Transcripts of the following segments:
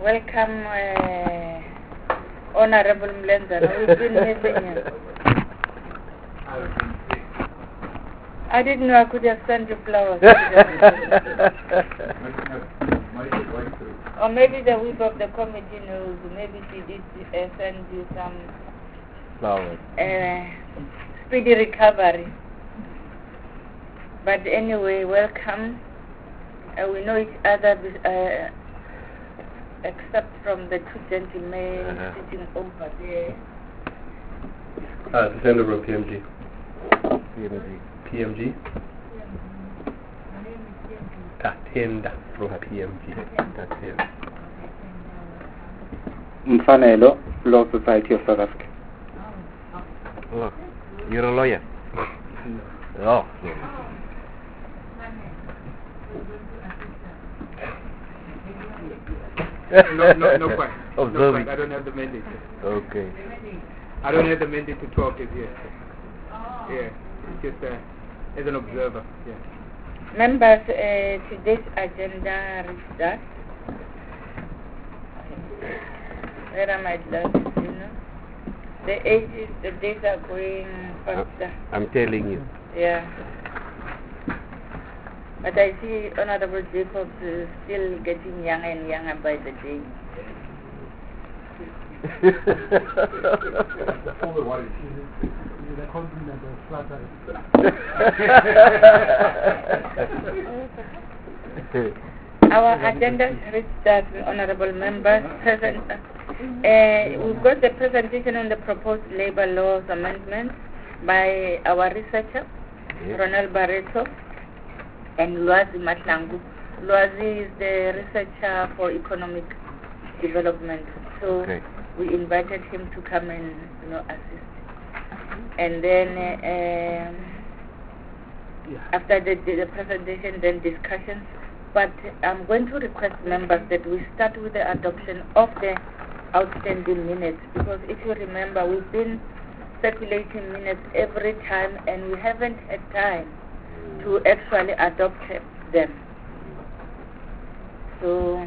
Welcome, Honorable Mlenzana. We've been missing you. I didn't know I could have sent you flowers. Or maybe the whip of the committee knows. Maybe she did send you some flowers. Speedy recovery. But anyway, welcome. We know each other except from the two gentlemen sitting over there. Descender from PMG. PMG? Tatenda from PMG. Tatenda. Mfanelo, Law Society of South Africa. Oh, you're a lawyer? Oh. No quite. Observing. I don't have the mandate. Okay. I don't have the mandate to talk as yet. Yeah, it's just as an observer. Yeah. Members, today's agenda is that. Where are my glasses, you know? The days are going faster. I'm telling you. Yeah. But I see Honorable Jacobs still getting younger and younger by the day. Our agenda reached that, honorable members present. We've got the presentation on the proposed labor laws amendments by our researcher, Ronald Barreto, and Lwazi Mahlangu. Lwazi is the researcher for economic development. So we invited him to come and assist. And then after the presentation, then discussions. But I'm going to request members that we start with the adoption of the outstanding minutes, because if you remember, we've been circulating minutes every time and we haven't had time to actually adopt them. So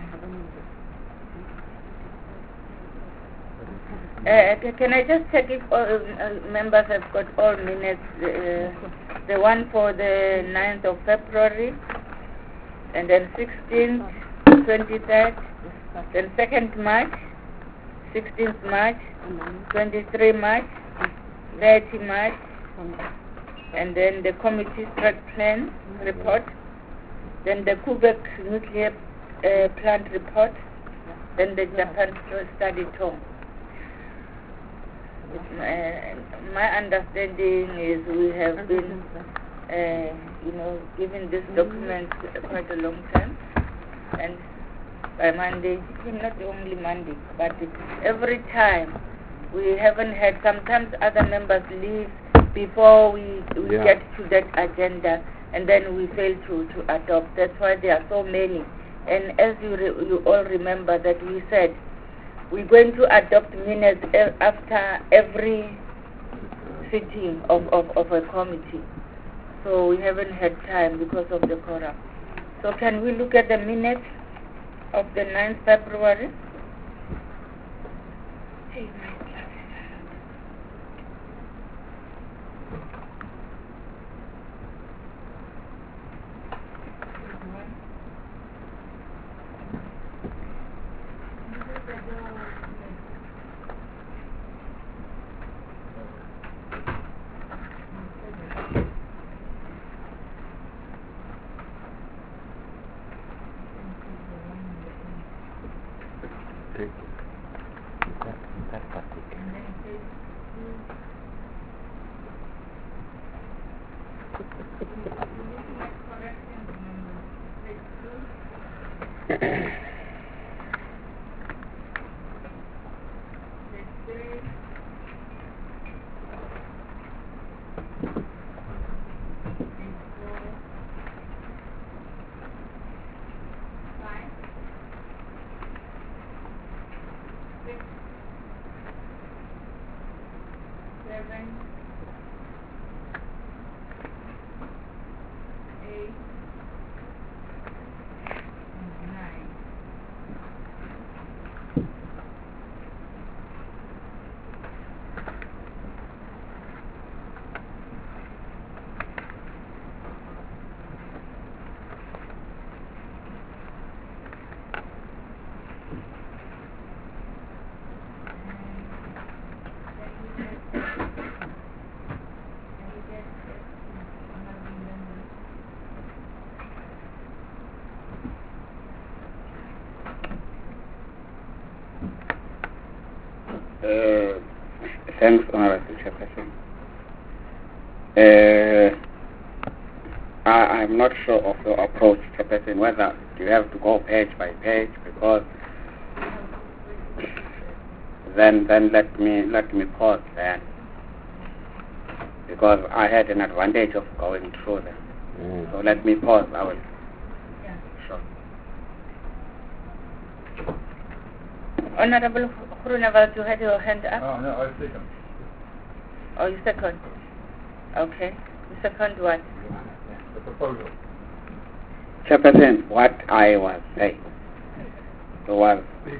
can I just check if all members have got all minutes? The one for the 9th of February, and then 16th, 23rd, then 2nd March, 16th March, 23 March, 30 March, and then the committee strat plan report, then the Quebec nuclear plant report, then the Japan study tour. My understanding is we have been, given this document quite a long time, and by Monday, not only Monday, but every time we haven't had. Sometimes other members leave before we get to that agenda, and then we fail to adopt. That's why there are so many. And as you all remember that we said we're going to adopt minutes after every sitting of a committee. So we haven't had time because of the quorum. So can we look at the minutes of the 9th February? Thanks, Honorable Chairperson. I'm not sure of your approach, Chairperson, whether you have to go page by page, because then let me pause there, because I had an advantage of going through them. So let me pause. I will. Sure. Honorable Groenewald, you had your hand up? Oh, no, I second. Oh, you second. Okay. You second what? The proposal. Chairperson, what I was saying was,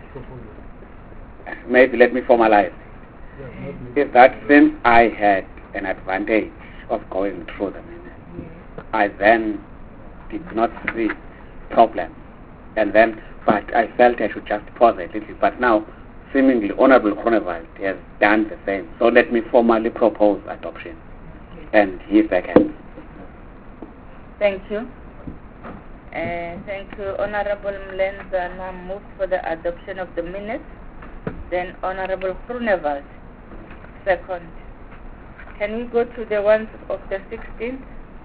maybe let me formalize, is that since I had an advantage of going through them, I then did not see problem, but I felt I should just pause a little. But now, seemingly, Honorable Groenewald has done the same. So let me formally propose adoption, and he seconds. Thank you. Thank you. Honorable Mlenza now moves for the adoption of the minutes. Then Honorable Groenewald, second. Can we go to the ones of the 16th?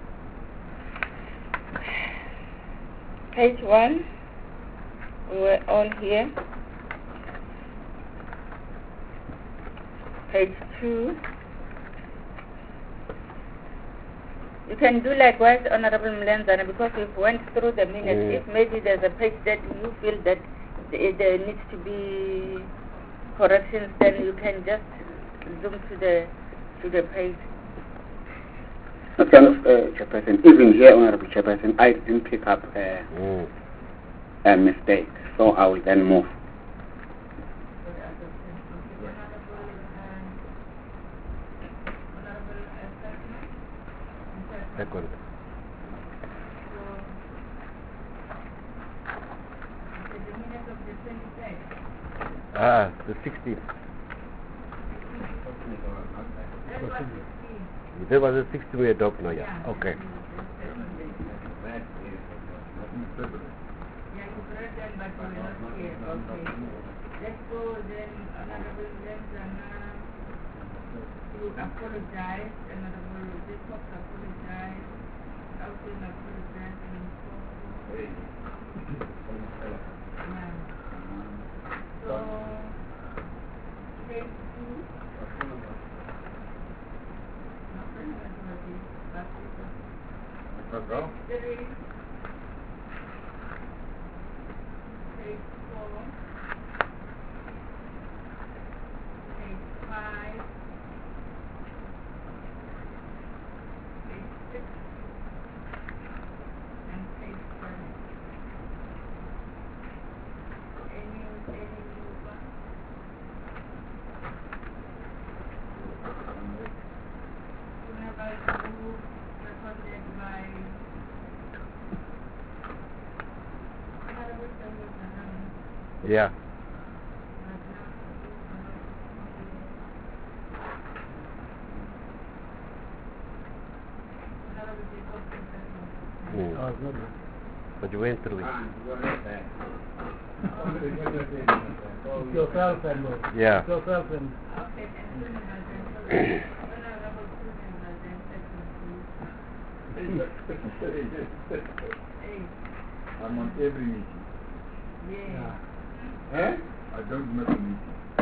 Page 1. We were all here. Page 2. You can do likewise, Honorable Mlenzana, because we've went through the minutes. If maybe there's a page that you feel that there needs to be corrections, then you can just zoom to the page. Thanks, Chairperson. Even here, Honorable Chairperson, I didn't pick up a mistake, so I will then move. Second. The 16th. There was a 16th we adopt now, yeah. Okay. Let's go then, Honorable Mlenzana, you apologize, Honorable Jacobs apologize, Alvin apologize, and so, page 2. Page 3. Page 4. Page 5. Page 6. And page 7. Any mover? Groenewald move, seconded by Honorable Mlenzana. Yeah. But you went through it. Yourself and Yeah. yourself and Okay, and Groenewald then. Honorable Groenewald then second. I'm on every meeting. Yeah. Eh? I don't miss a meeting.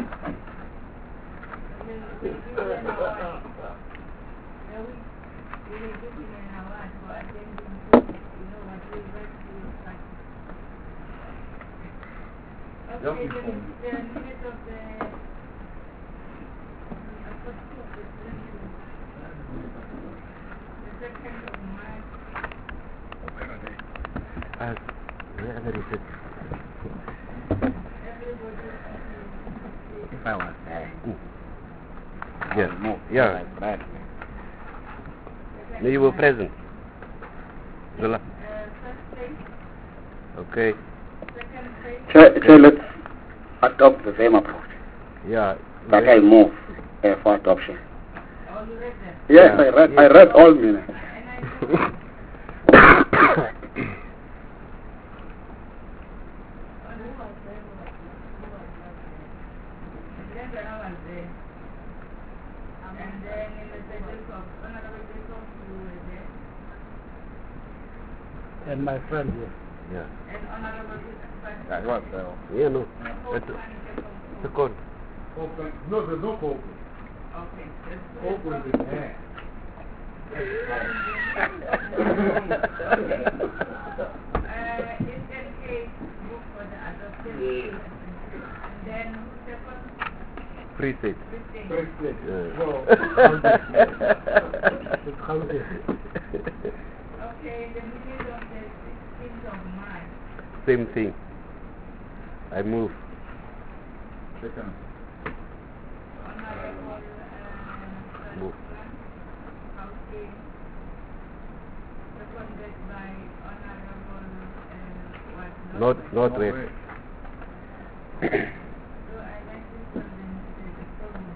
Okay, the minute of the second of March. Wherever is it? If I was there, Yeah. move. Yeah. Like that. No, you were present. First page, Okay. second page. Chair, let's adopt the same approach. Yeah. That I move for adoption. Oh, you read them. Yes, Yeah. I read all minutes. And I know. Then when I was there. And then in the Jacob, Honorable Jacob, you were there. And my friend here. Yeah. And Honorable Jacob. I was there. Yeah, no. It's a code. Open. No, there's no open. Okay. Open is in hand. It's an case book for the adopted. And then who's the first? Free state. First place. Yeah. No. It's counted. Okay, the minute of the 16th of March. Same thing. I move. Second. Honorable Move. Housing, seconded by Honorable Northwest. So I like this one, the problem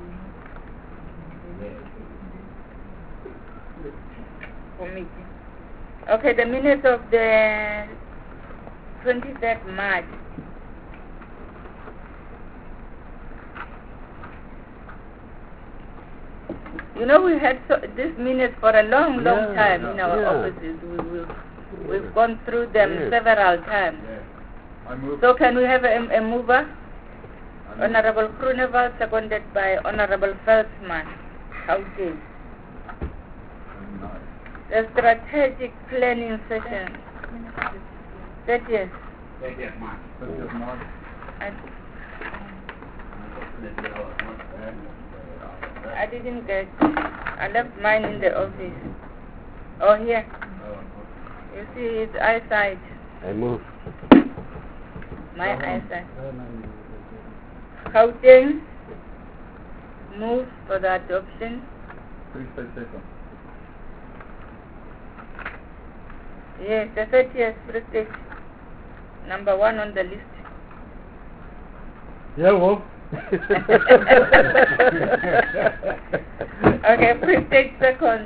with committee. Okay, the minutes of the 23rd March. You know, we had this minute for a long time in our offices. We've gone through them several times. Yes. I move. So can we have a mover? Honorable Kruneval, seconded by Honorable Felsman. Okay. The strategic planning session. 30th. 30th March. That's just March. I didn't get. I left mine in the office. Oh, here. You see, it's eyesight. I move. My eyesight. Gauteng. Move for the adoption. Free state second. Yes, the 30th Free State. Number 1 on the list. Yeah, Wolf. Okay, Free State second.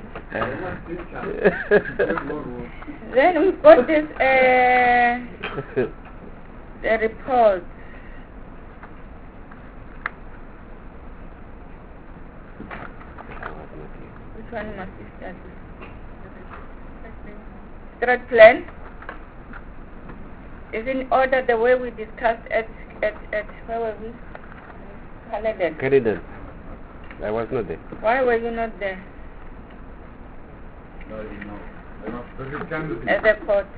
Then we've got this, the report. Which one must we start with? Strat plan is in order the way we discussed at where were we? Caledon. Caledon. I was not there. Why were you not there? No, you know. I know. This is candidate. At the court.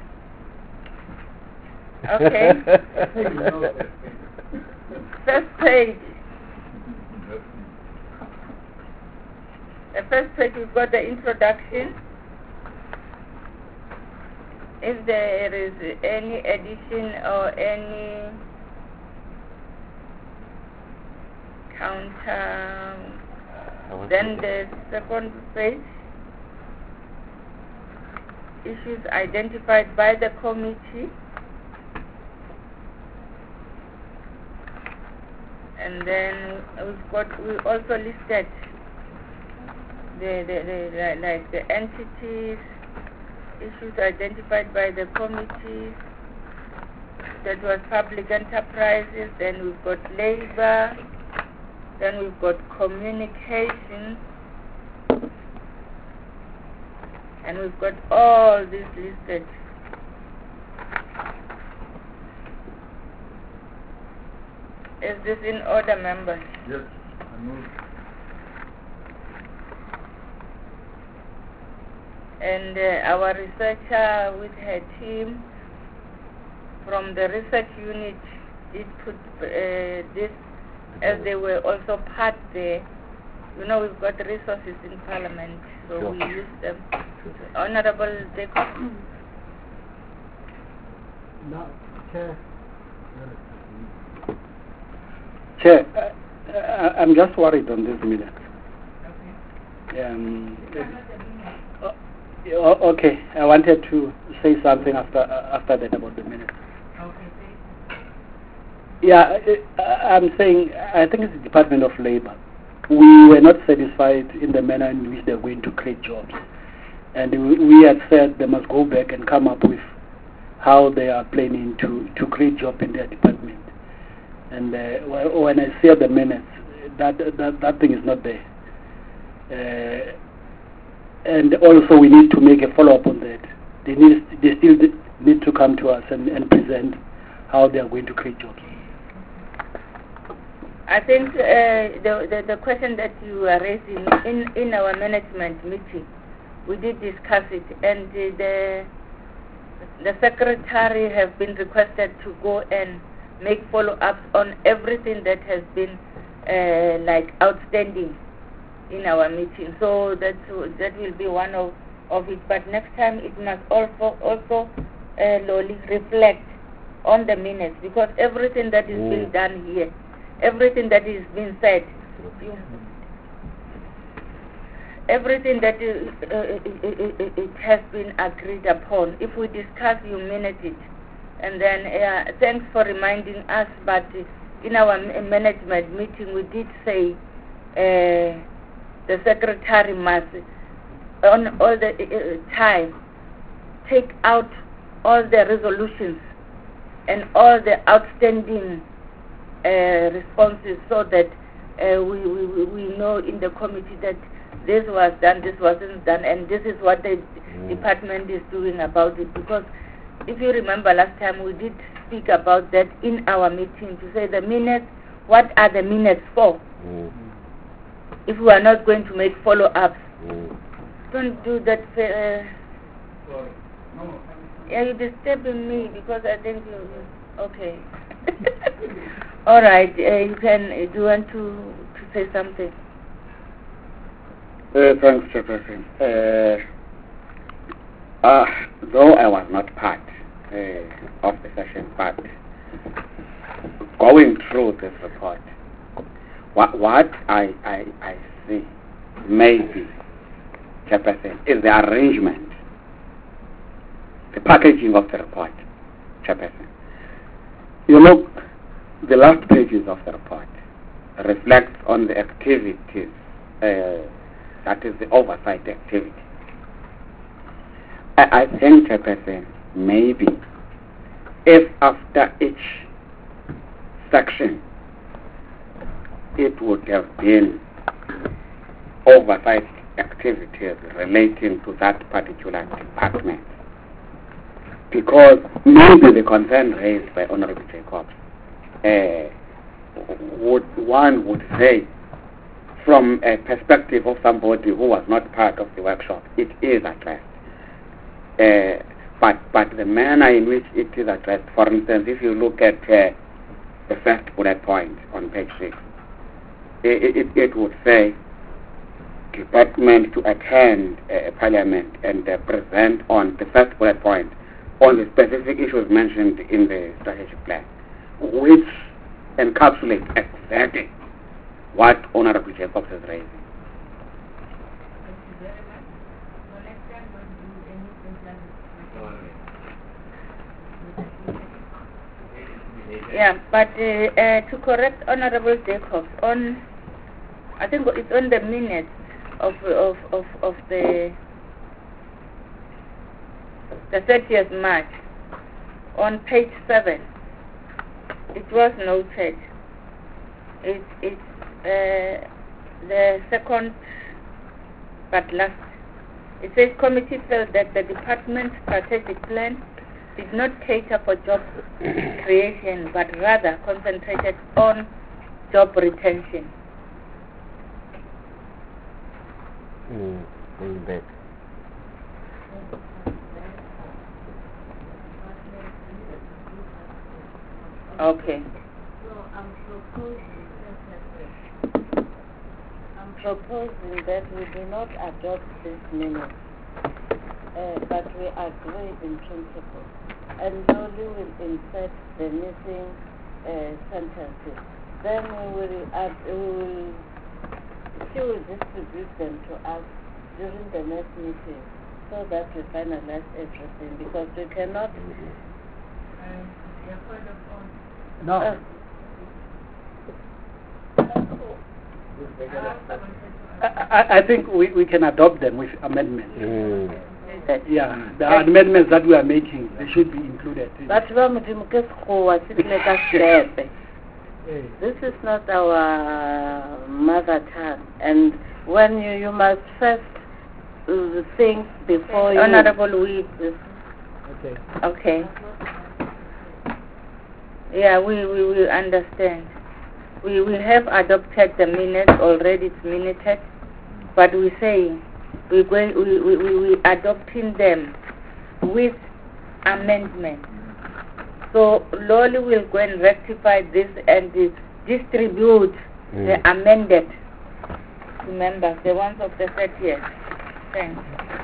Okay. You know that. First page. That's The first page we've got the introduction. If there is any addition or any counter, then the second page, issues identified by the committee, and then we also listed the entities, issues identified by the committee. That was public enterprises. Then we've got labor. Then we've got communication. And we've got all this listed. Is this in order, members? yes. I move. And our researcher with her team from the research unit did put this, as they were also part there. You know, we've got resources in Parliament, so we use them. Honorable Jacob. No, Chair. Chair, I'm just worried on this minute. Okay, I wanted to say something after that about the minute. Yeah, I'm saying, I think it's the Department of Labor. We were not satisfied in the manner in which they're going to create jobs. And we had said they must go back and come up with how they are planning to create jobs in their department. And when I see the minutes, that thing is not there. And also we need to make a follow-up on that. They still need to come to us and present how they are going to create jobs. I think the question that you are raising in our management meeting, we did discuss it, and the secretary have been requested to go and make follow-ups on everything that has been like outstanding in our meeting. So that will be one of it. But next time it must also Loli, reflect on the minutes, because everything that is being done here, everything that is being said, everything that it has been agreed upon. If we discuss, you minute it. And then thanks for reminding us, but in our management meeting we did say the secretary must on all the time take out all the resolutions and all the outstanding responses, so that we know in the committee that this was done, this wasn't done, and this is what the department is doing about it. Because if you remember last time, we did speak about that in our meeting, to say the minutes, what are the minutes for? If we are not going to make follow-ups. Don't do that. Yeah, you're disturbing me, because I think okay. All right, you can. Do you want to say something? Thanks, Chairperson. Though I was not part of the session, but going through this report, what I see maybe, Chairperson, is the arrangement, the packaging of the report, Chairperson. You look, the last pages of the report reflects on the activities, that is the oversight activity. I think, Chairperson, maybe if after each section it would have been oversight activities relating to that particular department, because maybe the concern raised by Honorable Jacobs, one would say, from a perspective of somebody who was not part of the workshop, it is addressed. But the manner in which it is addressed, for instance, if you look at the first bullet point on page 6, it would say department to attend parliament and present on the first bullet point on the specific issues mentioned in the strategic plan, which encapsulates exactly what Honorable Jacobs is raising. Yeah, but to correct Honorable Jacobs, I think it's on the minutes of the 30th March, on page 7, it was noted. It's the second but last. It says committee felt that the department's strategic plan did not cater for job creation, but rather concentrated on job retention. Going back. Okay. So I'm proposing that we do not adopt this minute, but we agree in principle, and Loli will insert the missing sentences. Then she will distribute them to us during the next meeting, so that we finalize everything, because we cannot. No. I think we can adopt them with amendments. Yeah, the amendments that we are making, they should be included. This is not our mother tongue, and when you must first think before you. Honorable Weed. Okay. Okay. Yeah, we understand. We have adopted the minutes already. It's minuted, but we say we adopting them with amendment. So Loli will go and rectify this and distribute the amended to members, the ones of the 30th. Thanks.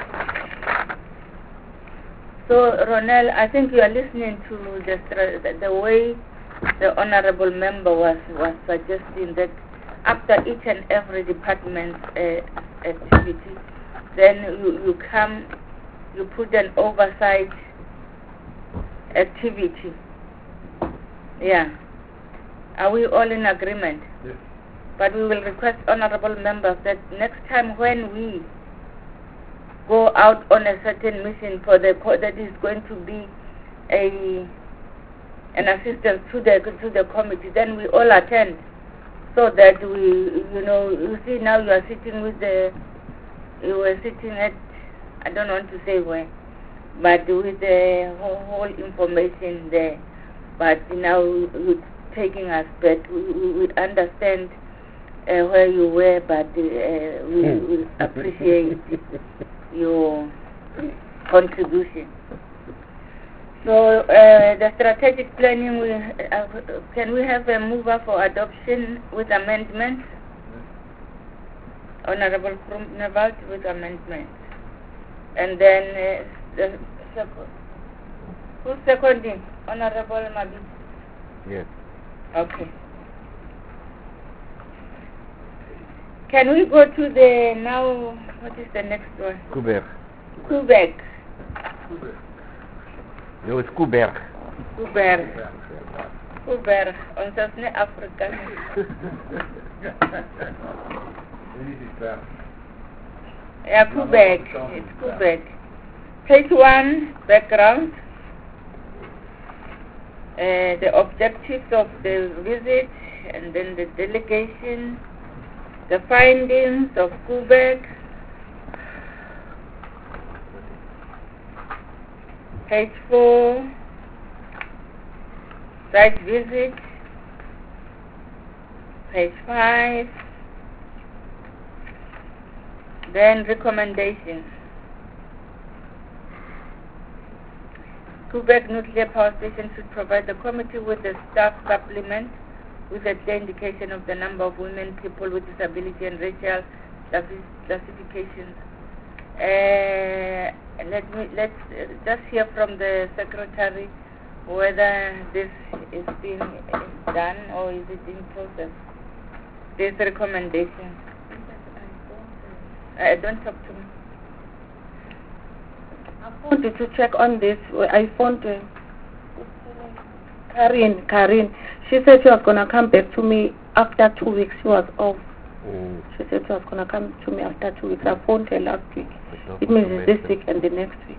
So Ronel, I think you are listening to the way the honorable member was suggesting that after each and every department's activity, then you put an oversight activity. Yeah. Are we all in agreement? Yes. But we will request honorable members that next time when we go out on a certain mission that is going to be an assistance to the committee, then we all attend, so that you see now you are sitting you were sitting at, I don't want to say where, but with the whole information there, but now you're taking us back. We understand where you were, but we appreciate your contribution. So the strategic planning, can we have a mover for adoption with amendments? Honorable Krumnevalt with amendments. And then who's seconding? Honorable Mabi? Yes. Okay. Can we go to the now, what is the next one? Kuberg. Quebec. No, it's Kuberg. Kuberg. Kuberg. Ons is nie Afrikaans. Yeah, Quebec. It's Quebec. Page 1, background. The objectives of the visit, and then the delegation, the findings of Quebec. Page 4, site visit. Page 5, then recommendations. Quebec Nuclear Power Station should provide the committee with a staff supplement with a clear indication of the number of women, people with disability, and racial classifications. Let's just hear from the secretary whether this is being done or is it in process. This recommendation. Don't talk to me. I wanted to check on this. I phoned Karin. She said she was going to come back to me after 2 weeks. She was off. She said she was going to come to me after 2 weeks. I phoned her last week. It means it's this week and the next week.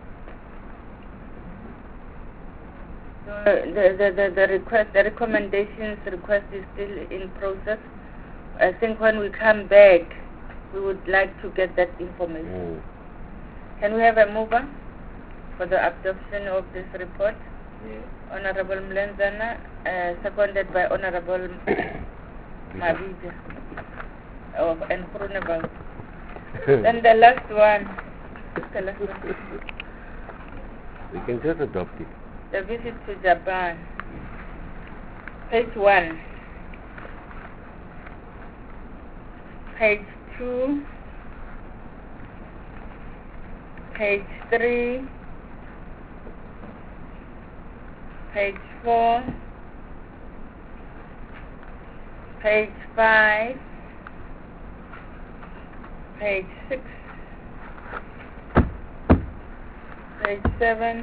The recommendations request is still in process. I think when we come back, we would like to get that information. Can we have a mover for the adoption of this report? Yes. Honorable Mlenzana, seconded by Honorable Mabida and Krunevald. Then the last one. We can just adopt it. The visit to Japan. Page 1. Page 2. Page 3. Page 4. Page 5. Page 6. Page 7.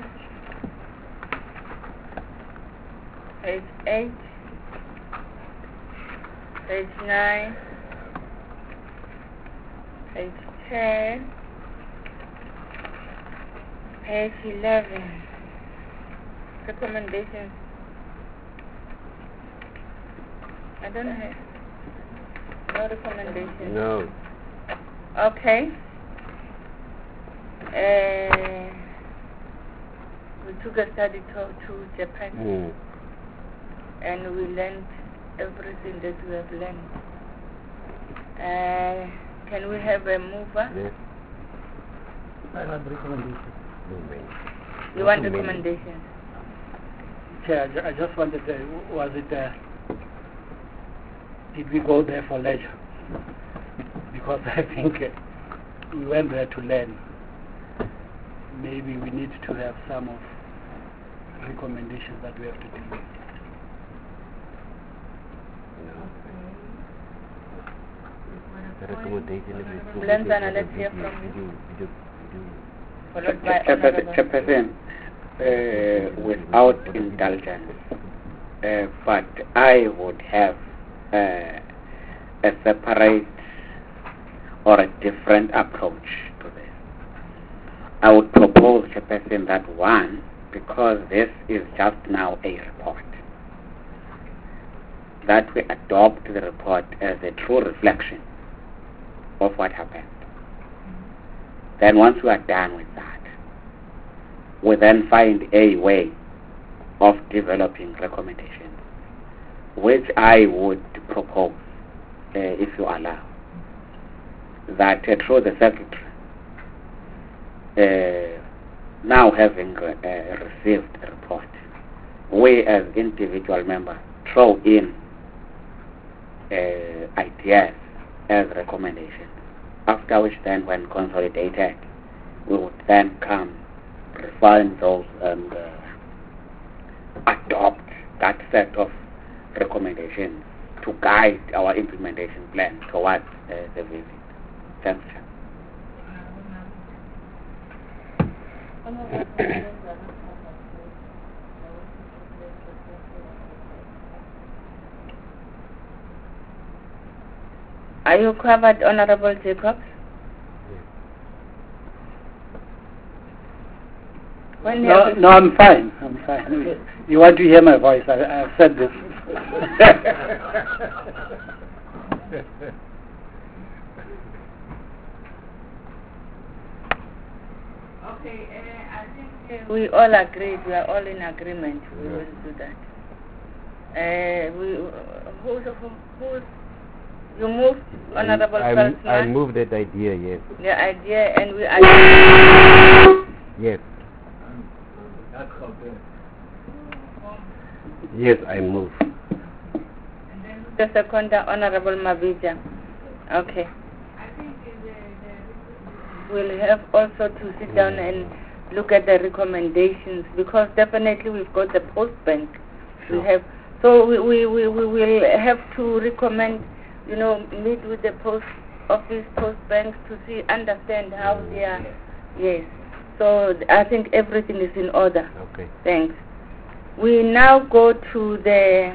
Page 8. Page 9. Page 10. Page 11. Recommendations. I don't have no recommendation. No. Okay. We took a study tour to Japan and we learned everything that we have learned. Can we have a mover? Yes. I want recommendations. No, man. You Not want too many. recommendations? Chair, I just wanted to, was it, did we go there for leisure? Because I think we went there to learn. Maybe we need to have some of recommendations that we have to do. The recommendation is to Blendana, let's hear from you. Followed by Chairperson, without indulgence, but I would have a separate or a different approach to this. I would propose, Chairperson, that one, because this is just now a report, that we adopt the report as a true reflection of what happened. Then once we are done with that, we then find a way of developing recommendations, which I would propose, if you allow, that through the Secretary, now having received the report, we as individual members throw in ideas as recommendations, after which then when consolidated, we would then come, refine those and adopt that set of recommendations to guide our implementation plan towards the visit. Thanks, Chair. Are you covered, Honorable Jacobs? When No, no, I'm fine. I'm fine. You want to hear my voice? I've said this. Okay, I think we all agreed. We are all in agreement. We will do that. You moved, Honorable Salzman? I moved that idea, yes. The idea, and we agree. Yes. That's okay. Yes, I move. The second, Honorable Mavija. Okay. I think we'll have also to sit down and look at the recommendations, because definitely we've got the post bank. Sure. We have, so we will have to recommend, meet with the post office, post banks to understand how they are. Yes. So I think everything is in order. Okay. Thanks. We now go to the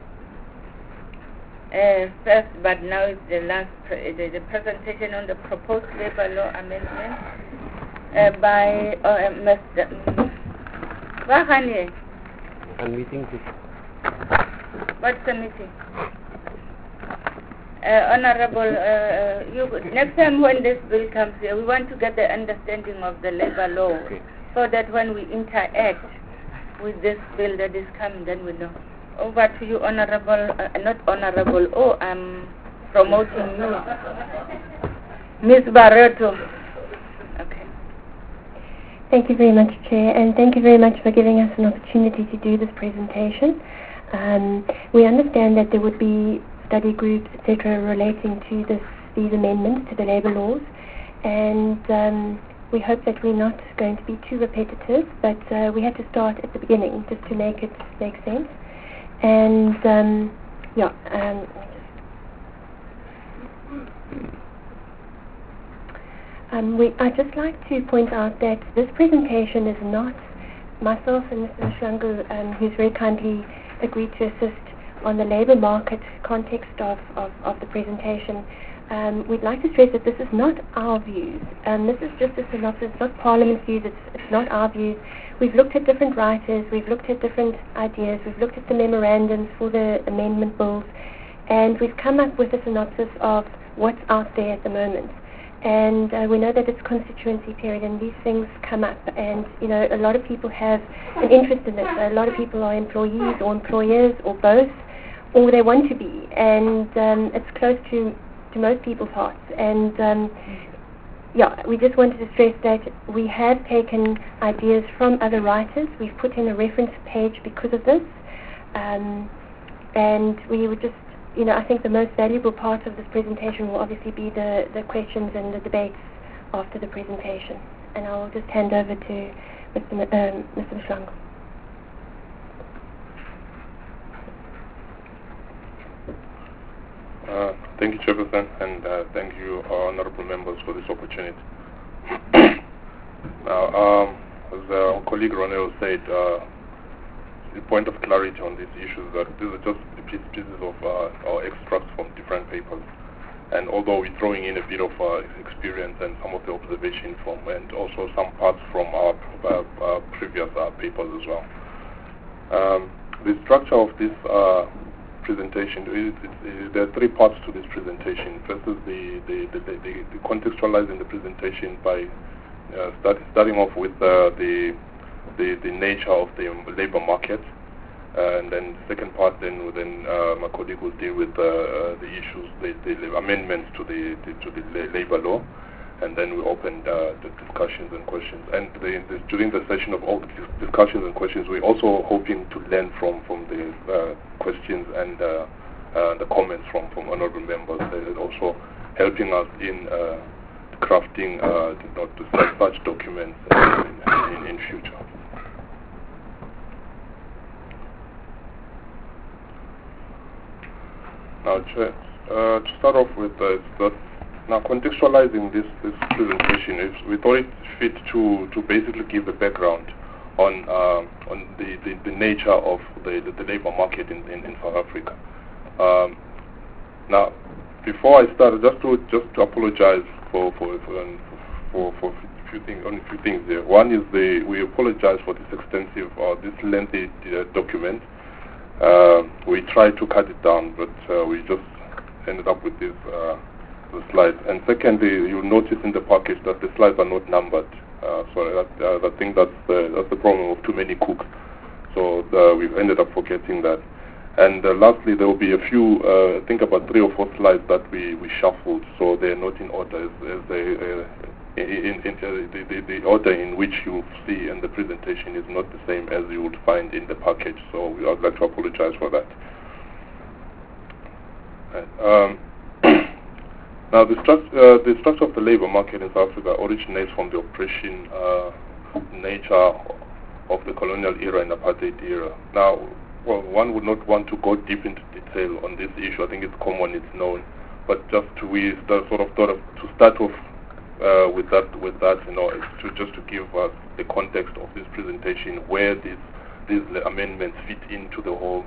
first, but now it's the last, the presentation on the proposed labor law amendment by Mr. Wahane. I'm meeting to... What's the meeting? Honorable, next time when this bill comes here, we want to get the understanding of the labor law, Okay. so that when we interact with this bill that is coming, then we know. Over to you, Honorable, not Honorable, I'm promoting you. Ms. Barreto. Okay. Thank you very much, Chair, and thank you very much for giving us an opportunity to do this presentation. We understand that there would be study groups, etc., relating to these amendments to the labour laws, and we hope that we're not going to be too repetitive, but we have to start at the beginning just to make it make sense. And I'd just like to point out that this presentation is not myself and Mr. Shangu, who's very kindly agreed to assist on the labour market context of the presentation. We'd like to stress that this is not our views. This is just a synopsis. It's not Parliament's views. It's not our views. We've looked at different writers. We've looked at different ideas. We've looked at the memorandums for the amendment bills. And we've come up with a synopsis of what's out there at the moment. And we know that it's constituency period and these things come up, and a lot of people have an interest in this. A lot of people are employees or employers or both, or they want to be, and it's close to most people's hearts. And we just wanted to stress that we have taken ideas from other writers. We've put in a reference page because of this, and we would just, I think the most valuable part of this presentation will obviously be the questions and the debates after the presentation. And I'll just hand over to Mr. Mshlangu. Thank you, Chairperson, and thank you, honorable members, for this opportunity. Now, as our colleague Ronel said, the point of clarity on these issues that these are just pieces of our extracts from different papers. And although we're throwing in a bit of experience and some of the observation from, and also some parts from our previous papers as well. The structure of this presentation, there are three parts to this presentation. First is the contextualizing the presentation by starting off with the nature of the labor market, and then the second part, then my colleague will deal with the issues, the amendments to the labor law, and then we open the discussions and questions. And during the session of all the discussions and questions, we're also hoping to learn from the questions and the comments from honorable members, and also helping us in crafting such documents in future. Now, to start off with, now contextualizing this presentation, we thought it fit to basically give a background on the nature of the labor market in South Africa. Now, before I start, just to apologize for a few things there. One is we apologize for this extensive this lengthy document. We tried to cut it down, but we just ended up with the slides. And secondly, you'll notice in the package that the slides are not numbered. So I think that's the problem of too many cooks. So we've ended up forgetting that. And lastly, there will be a few, I think about 3 or 4 slides that we shuffled, so they're not in order. The order in which you see in the presentation is not the same as you would find in the package. So I'd like to apologize for that. Now, the structure of the labor market in South Africa originates from the oppression nature of the colonial era and apartheid era. Now, one would not want to go deep into detail on this issue. I think it's common, it's known, but just to start off with that, to give us the context of this presentation, where these amendments fit into the whole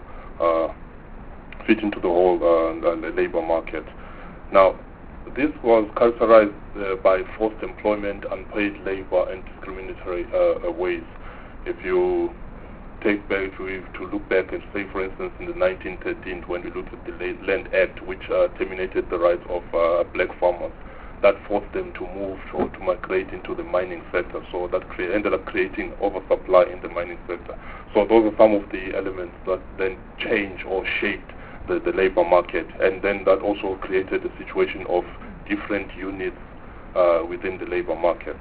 labor market. Now, this was characterized by forced employment, unpaid labor, and discriminatory ways. If you look back and say, for instance, in the 1913, when we looked at the Land Act, which terminated the rights of black farmers, that forced them to move or to migrate into the mining sector. So that ended up creating oversupply in the mining sector. So those are some of the elements that then changed or shaped the labor market, and then that also created a situation of different units within the labor market.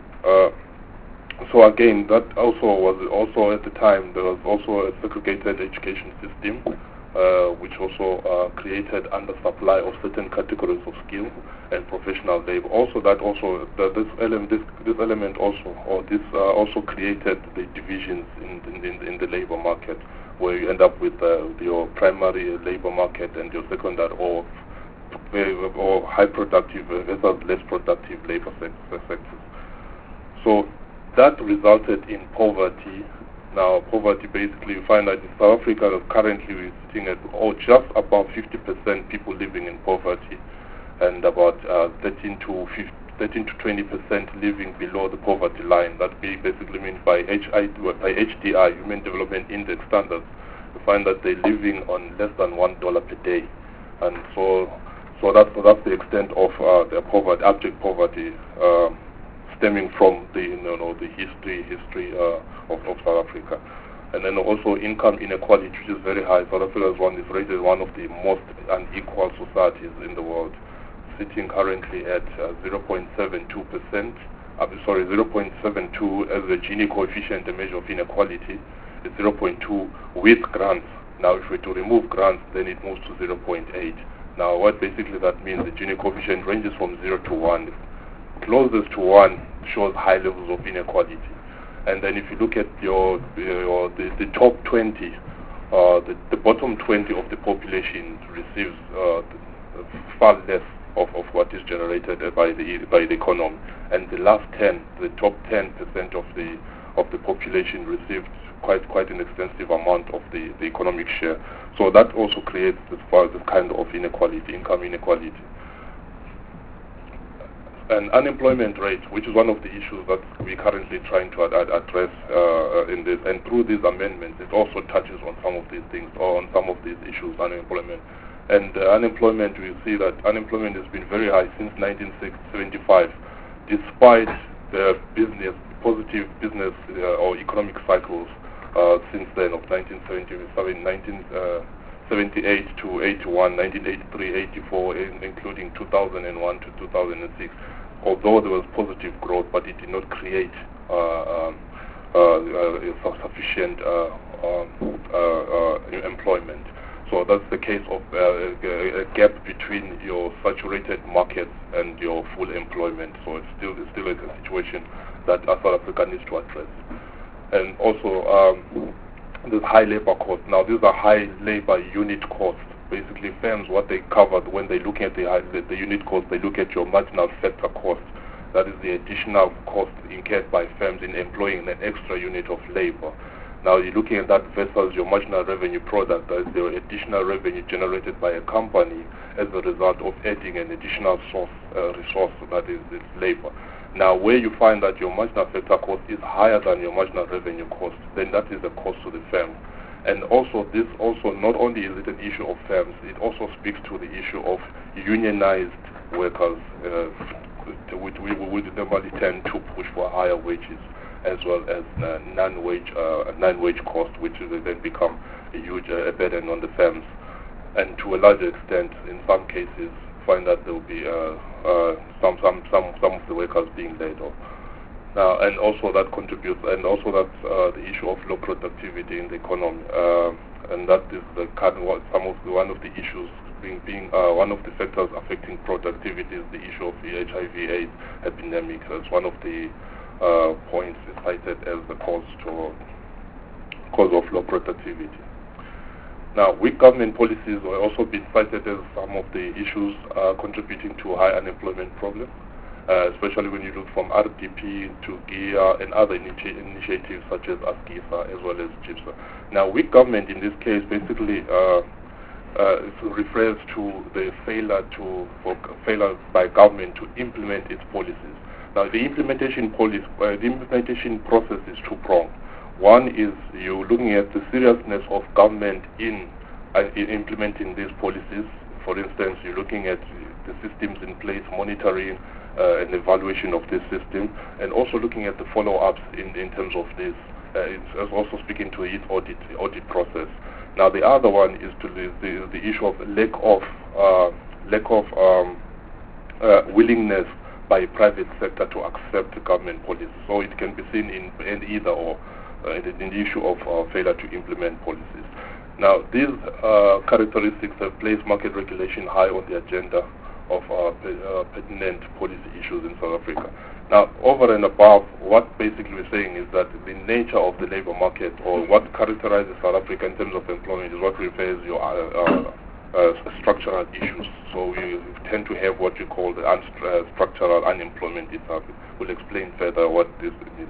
So again, that also at the time there was also a segregated education system, which also created undersupply of certain categories of skill and professional labor. This element also created the divisions in the labor market, where you end up with your primary labor market and your secondary or high productive versus less productive labor sectors. So that resulted in poverty. Now, poverty, basically, you find that in South Africa currently we're sitting at just about 50% people living in poverty, and about 13 to 20% living below the poverty line. That basically means by HDI, Human Development Index standards, you find that they're living on less than $1 per day. and so that's the extent of the poverty, abject poverty, stemming from the history of South Africa. And then also income inequality, which is very high. South Africa is rated one of the most unequal societies in the world, sitting currently at 0.72%. 0.72 as the Gini coefficient, the measure of inequality. It's 0.2 with grants. Now, if we to remove grants, then it moves to 0.8. Now, what basically that means, the Gini coefficient ranges from 0 to 1. Closest to 1 shows high levels of inequality. And then if you look at the top 20, the bottom 20 of the population receives far less of what is generated by the economy, and the last 10, the top 10% of the population received quite an extensive amount of the economic share. So that also creates this kind of inequality, income inequality. And unemployment rate, which is one of the issues that we're currently trying to address in this, and through these amendments, it also touches on some of these things, or on some of these issues, unemployment. And unemployment, we see that unemployment has been very high since 1975, despite the positive business or economic cycles since then of 1978 to 81, 1983, 84, including 2001 to 2006. Although there was positive growth, but it did not create sufficient employment. So that's the case of a gap between your saturated market and your full employment. So it's still a situation that South Africa needs to address. And also there's high labor costs. Now these are high labor unit costs. Basically, firms, what they covered when they look at the unit cost, they look at your marginal sector cost. That is the additional cost incurred by firms in employing an extra unit of labor. Now you're looking at that versus your marginal revenue product, that is the additional revenue generated by a company as a result of adding an additional resource, that is its labor. Now where you find that your marginal sector cost is higher than your marginal revenue cost, then that is a cost to the firm. And also this not only is it an issue of firms, it also speaks to the issue of unionized workers, which we would normally tend to push for higher wages, as well as non-wage cost, which will then become a huge burden on the firms, and to a larger extent, in some cases, find that there will be some of the workers being laid off. Now, and also that contributes, and also that's the issue of low productivity in the economy, and that is one of the issues being one of the factors affecting productivity is the issue of the HIV/AIDS epidemic. That's one of the points cited as the cause of low productivity. Now, weak government policies will also be cited as some of the issues contributing to high unemployment problem, especially when you look from RDP to GIA and other initiatives such as ASGISA as well as GIPSA. Now, weak government in this case basically refers to the failure by government to implement its policies. Now, the implementation process is two-pronged. One is you're looking at the seriousness of government in implementing these policies. For instance, you're looking at the systems in place, monitoring and evaluation of this system, and also looking at the follow-ups in terms of this. It's also speaking to its audit process. Now, the other one is to the issue of lack of willingness by private sector to accept government policies. So it can be seen in either or. In the issue of failure to implement policies. Now, these characteristics have placed market regulation high on the agenda of pertinent policy issues in South Africa. Now, over and above, what basically we're saying is that the nature of the labor market, or what characterizes South Africa in terms of employment, is what refers to your structural issues. So we tend to have what you call the structural unemployment itself. We'll explain further what this means.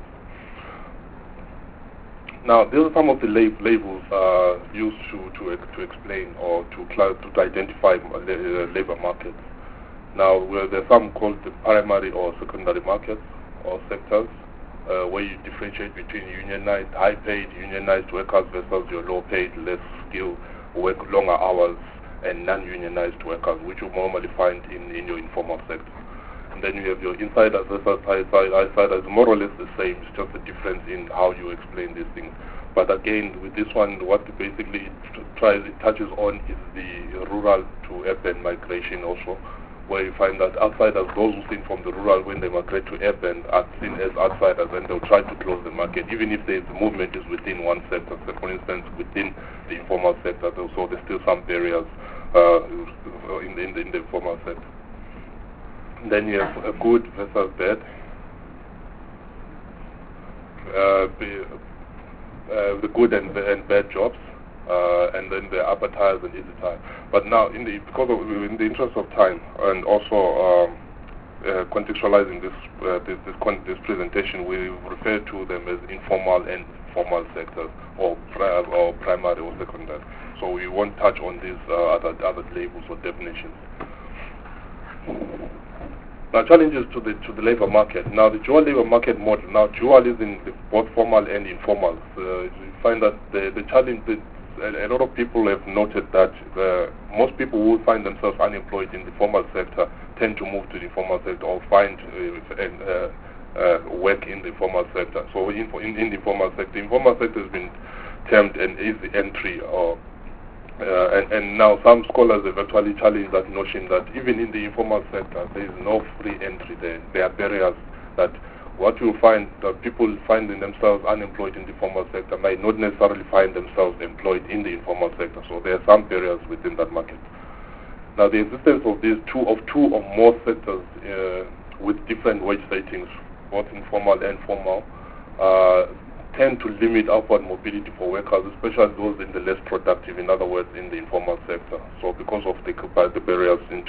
Now, these are some of the labels used to explain or to identify labor markets. Now, there are some called the primary or secondary markets or sectors, where you differentiate between unionized, high-paid unionized workers versus your low-paid, less skilled, work longer hours, and non-unionized workers, which you normally find in your informal sector. And then you have your insiders versus outsiders, more or less the same. It's just a difference in how you explain these things. But again, with this one, what basically it touches on is the rural to urban migration also, where you find that outsiders, those who seen from the rural, when they migrate to urban, are seen as outsiders, and they'll try to close the market, even if the movement is within one sector. So for instance, within the informal sector, so there's still some barriers in the informal sector. Then you have a good versus bad. The good and bad jobs, and then the upper tiers and easy tiers. But now, in the interest of time, and also contextualizing this presentation, we refer to them as informal and formal sectors, or primary or secondary. So we won't touch on these other labels or definitions. Now, challenges to the labor market. Now, the dual labor market model. Now, dual is in both formal and informal. You find that the challenge. A lot of people have noted that most people who find themselves unemployed in the formal sector tend to move to the informal sector or find work in the formal sector. So, in the informal sector has been termed an easy entry or and now some scholars have actually challenged that notion that even in the informal sector there is no free entry there. There are barriers that what you find that people finding themselves unemployed in the formal sector might not necessarily find themselves employed in the informal sector. So there are some barriers within that market. Now the existence of these two or more sectors with different wage settings, both informal and formal, tend to limit upward mobility for workers, especially those in the less productive, in other words, in the informal sector. So because of the barriers in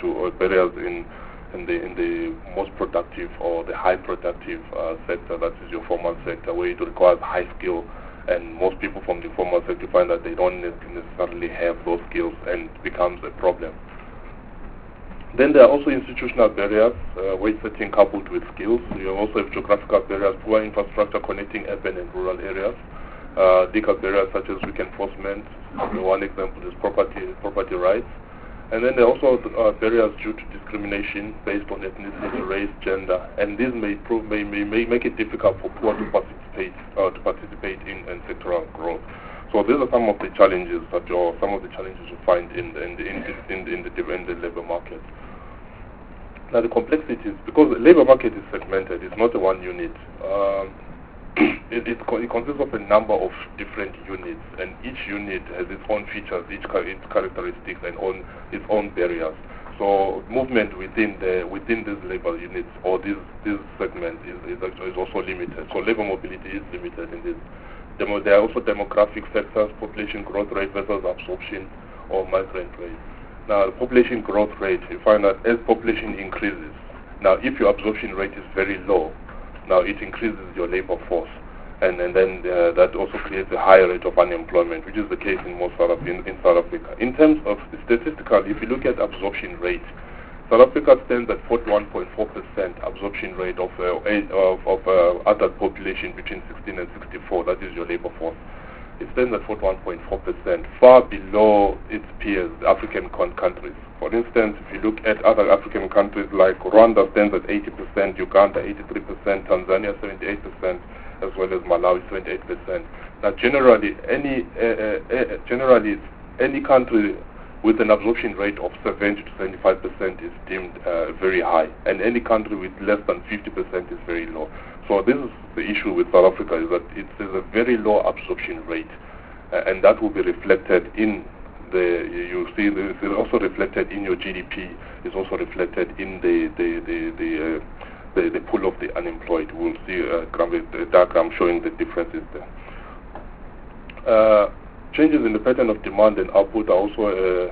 the most productive or the high productive sector, that is your formal sector, where it requires high skill, and most people from the formal sector find that they don't necessarily have those skills, and it becomes a problem. Then there are also institutional barriers, wage setting coupled with skills. You also have geographical barriers, poor infrastructure connecting urban and rural areas, legal barriers such as weak enforcement. One example is property rights. And then there are also barriers due to discrimination based on ethnicity, race, gender, and these may make it difficult for poor to participate in sectoral growth. So these are some of the challenges you find in the labor market. Now the complexities, because the labor market is segmented, it's not a one unit. It consists of a number of different units, and each unit has its own features, its characteristics, and its own barriers. So movement within these labor units or these segments is also limited. So labor mobility is limited in this. There are also demographic factors, population growth rate versus absorption or migrant rate. Now, the population growth rate, you find that as population increases, now if your absorption rate is very low, now it increases your labor force, and then that also creates a higher rate of unemployment, which is the case in South Africa. In terms of statistically, if you look at absorption rate, South Africa stands at 41.4% absorption rate of adult population between 16 and 64. That is your labor force. It stands at 41.4%, far below its peers, the African countries. For instance, if you look at other African countries like Rwanda stands at 80%, Uganda 83%, Tanzania 78%, as well as Malawi 78%. Now, generally, any country with an absorption rate of 70 to 75% is deemed very high, and any country with less than 50% is very low. So this is the issue with South Africa, is that it is a very low absorption rate, and that will be reflected in you see this is also reflected in your GDP, is also reflected in the pool of the unemployed. We'll see a diagram showing the differences there. Changes in the pattern of demand and output are also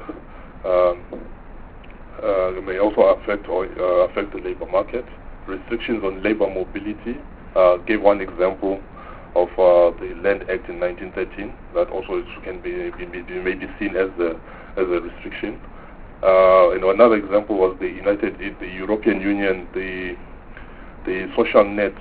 may also affect the labor market. Restrictions on labor mobility. Gave one example of the Land Act in 1913. That also can be seen as a restriction. Another example was the European Union, the social net,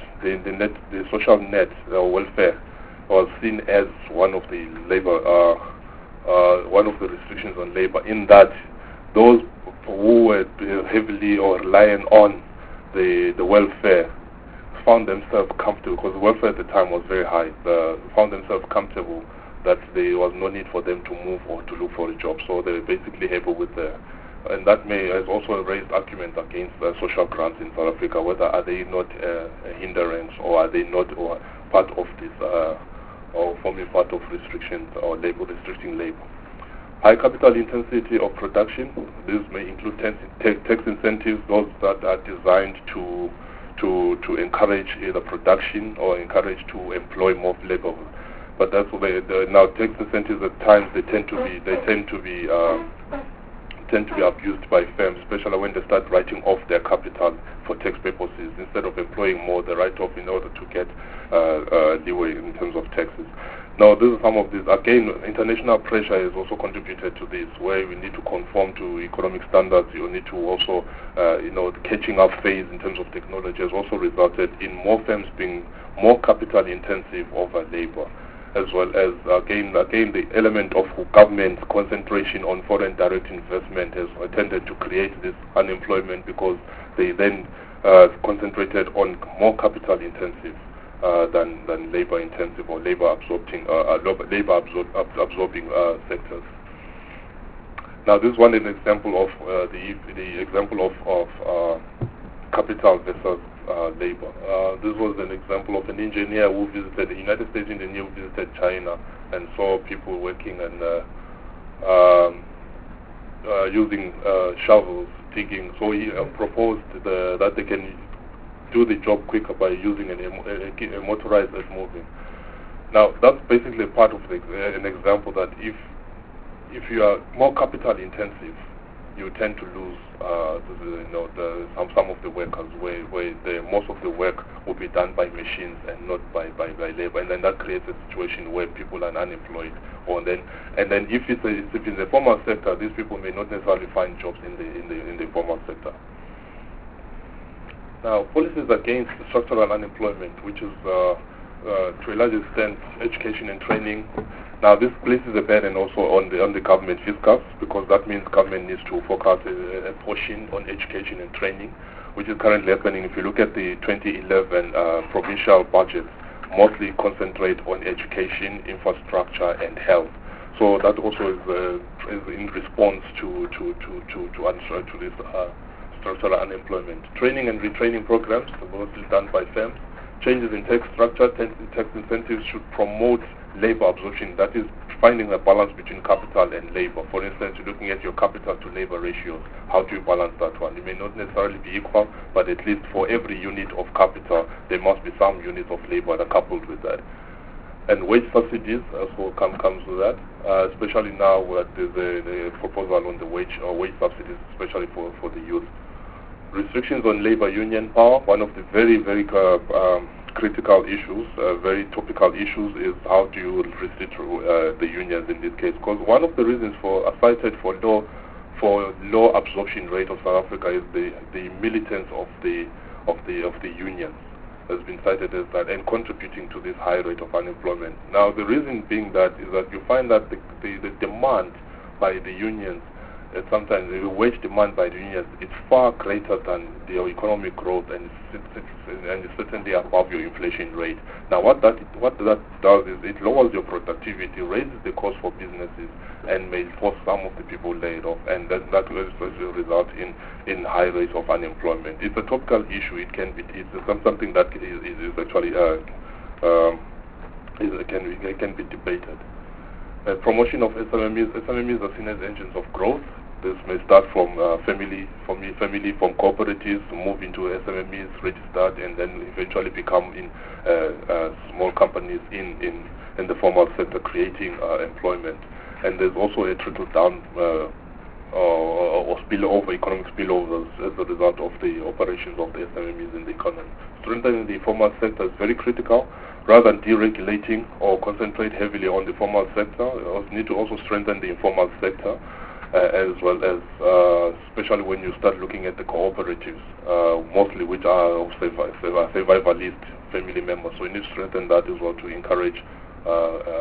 the social net welfare was seen as one of the labor one of the restrictions on labor, in that those who were heavily or reliant on the welfare found themselves comfortable, because the welfare at the time was very high, found themselves comfortable that there was no need for them to move or to look for a job, so they were basically happy with and that has also raised arguments against social grants in South Africa, whether are they not a hindrance, or are they not or part of this, or forming part of restrictions or restricting labor. High capital intensity of production. This may include tax incentives, those that are designed to encourage either production or encourage to employ more labor. But that's where now tax incentives at times they tend to be abused by firms, especially when they start writing off their capital for tax purposes. Instead of employing more, they write off in order to get leeway in terms of taxes. Now, this is some of this. Again, international pressure has also contributed to this, where we need to conform to economic standards. You need to also, the catching up phase in terms of technology has also resulted in more firms being more capital intensive over labor, as well as again the element of government concentration on foreign direct investment has tended to create this unemployment, because they then concentrated on more capital intensive than labor intensive or labor absorbing sectors. Now, this one is an example of the example of capital versus labor. This was an example of an engineer who visited the United States engineer who visited China and saw people working and using shovels, digging. So he proposed that they can do the job quicker by using a motorized earth moving. Now, that's basically part of an example that if you are more capital intensive, you tend to lose some of the workers, where most of the work will be done by machines and not by labor, and then that creates a situation where people are unemployed. And then if it's in the formal sector, these people may not necessarily find jobs in the formal sector. Now, policies against structural unemployment, which is to a large extent education and training. Now, this places a burden also on the government fiscus, because that means government needs to focus a portion on education and training, which is currently happening. If you look at the 2011 provincial budgets, mostly concentrate on education, infrastructure, and health. So that also is in response to this structural unemployment. Training and retraining programs, mostly done by firms. Changes in tax structure, tax incentives should promote labor absorption. That is finding a balance between capital and labor. For instance, you're looking at your capital to labor ratios. How do you balance that one? It may not necessarily be equal, but at least for every unit of capital, there must be some units of labor that are coupled with that. And wage subsidies also comes with that, especially now there's the proposal on the wage subsidies, especially for the youth. Restrictions on labor union power. One of the very, very critical issues, very topical issues, is how do you restrict the unions in this case? Because one of the reasons cited for low absorption rate of South Africa is the militance of the unions has been cited as that, and contributing to this high rate of unemployment. Now, the reason being that is that you find that the demand by the unions, sometimes the wage demand by the unions, it's far greater than the economic growth, and it's certainly above your inflation rate. Now, what that does is it lowers your productivity, raises the cost for businesses, and may force some of the people laid off, and that will result in high rates of unemployment. It's a topical issue. It's something that is actually can be debated. Promotion of SMMEs. SMMEs are seen as engines of growth. This may start from family, from cooperatives, to move into SMMEs, registered, and then eventually become in small companies in the formal sector, creating employment. And there's also a trickle-down or spillover, economic spillovers as a result of the operations of the SMMEs in the economy. Strengthening the formal sector is very critical. Rather than deregulating or concentrate heavily on the formal sector, we need to also strengthen the informal sector, as well as, especially when you start looking at the cooperatives, mostly which are of survivalist family members. So we need to strengthen that as well to encourage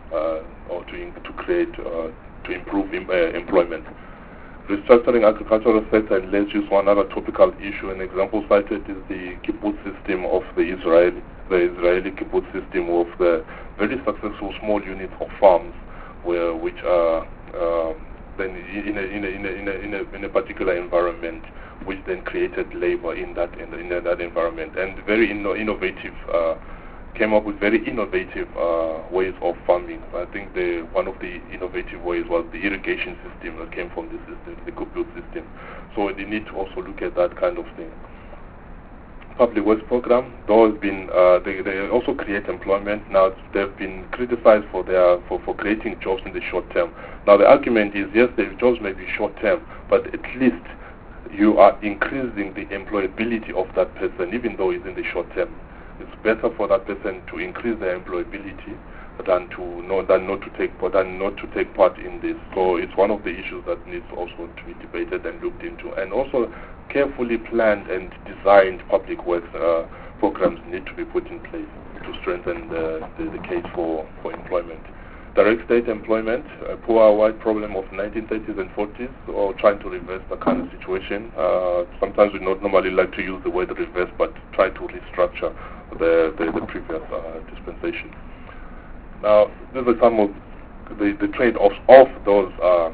or to create to improve employment. Restructuring agricultural sector, and let's use one other topical issue. An example cited is the kibbutz system of the Israeli kibbutz system of the very successful small units of farms, which are then in a particular environment, which then created labor in that environment, and very innovative. Came up with very innovative ways of farming. I think one of the innovative ways was the irrigation system that came from this system, the kibbutz system. So they need to also look at that kind of thing. Public works program, those been they also create employment. Now they've been criticized for creating jobs in the short term. Now the argument is, yes, the jobs may be short term, but at least you are increasing the employability of that person, even though it's in the short term. It's better for that person to increase their employability than not to take part in this. So it's one of the issues that needs also to be debated and looked into. And also carefully planned and designed public works programs need to be put in place to strengthen the case for employment. Direct state employment, a poor white problem of 1930s and 40s, or trying to reverse the kind of situation. Sometimes we not normally like to use the word reverse, but try to restructure the previous dispensation. Now, these are some of the trade-offs of those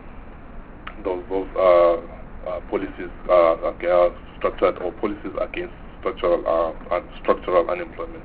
policies structured or policies against structural unemployment.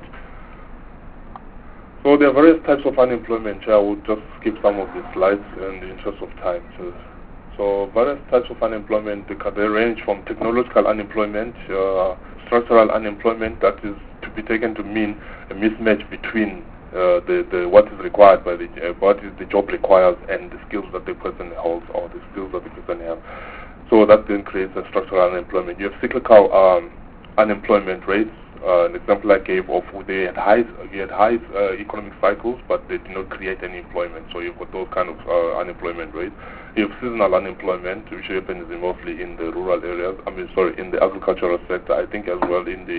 So there are various types of unemployment. I will just skip some of the slides in the interest of time. So various types of unemployment, they range from technological unemployment, structural unemployment, that is to be taken to mean a mismatch between what is required by what is the job requires and the skills that the person holds or the skills that the person has. So that then creates a structural unemployment. You have cyclical unemployment rates. An example I gave of they had high economic cycles, but they did not create any employment. So you've got those kind of unemployment rates. You have seasonal unemployment, which happens mostly in the rural areas. In the agricultural sector. I think as well in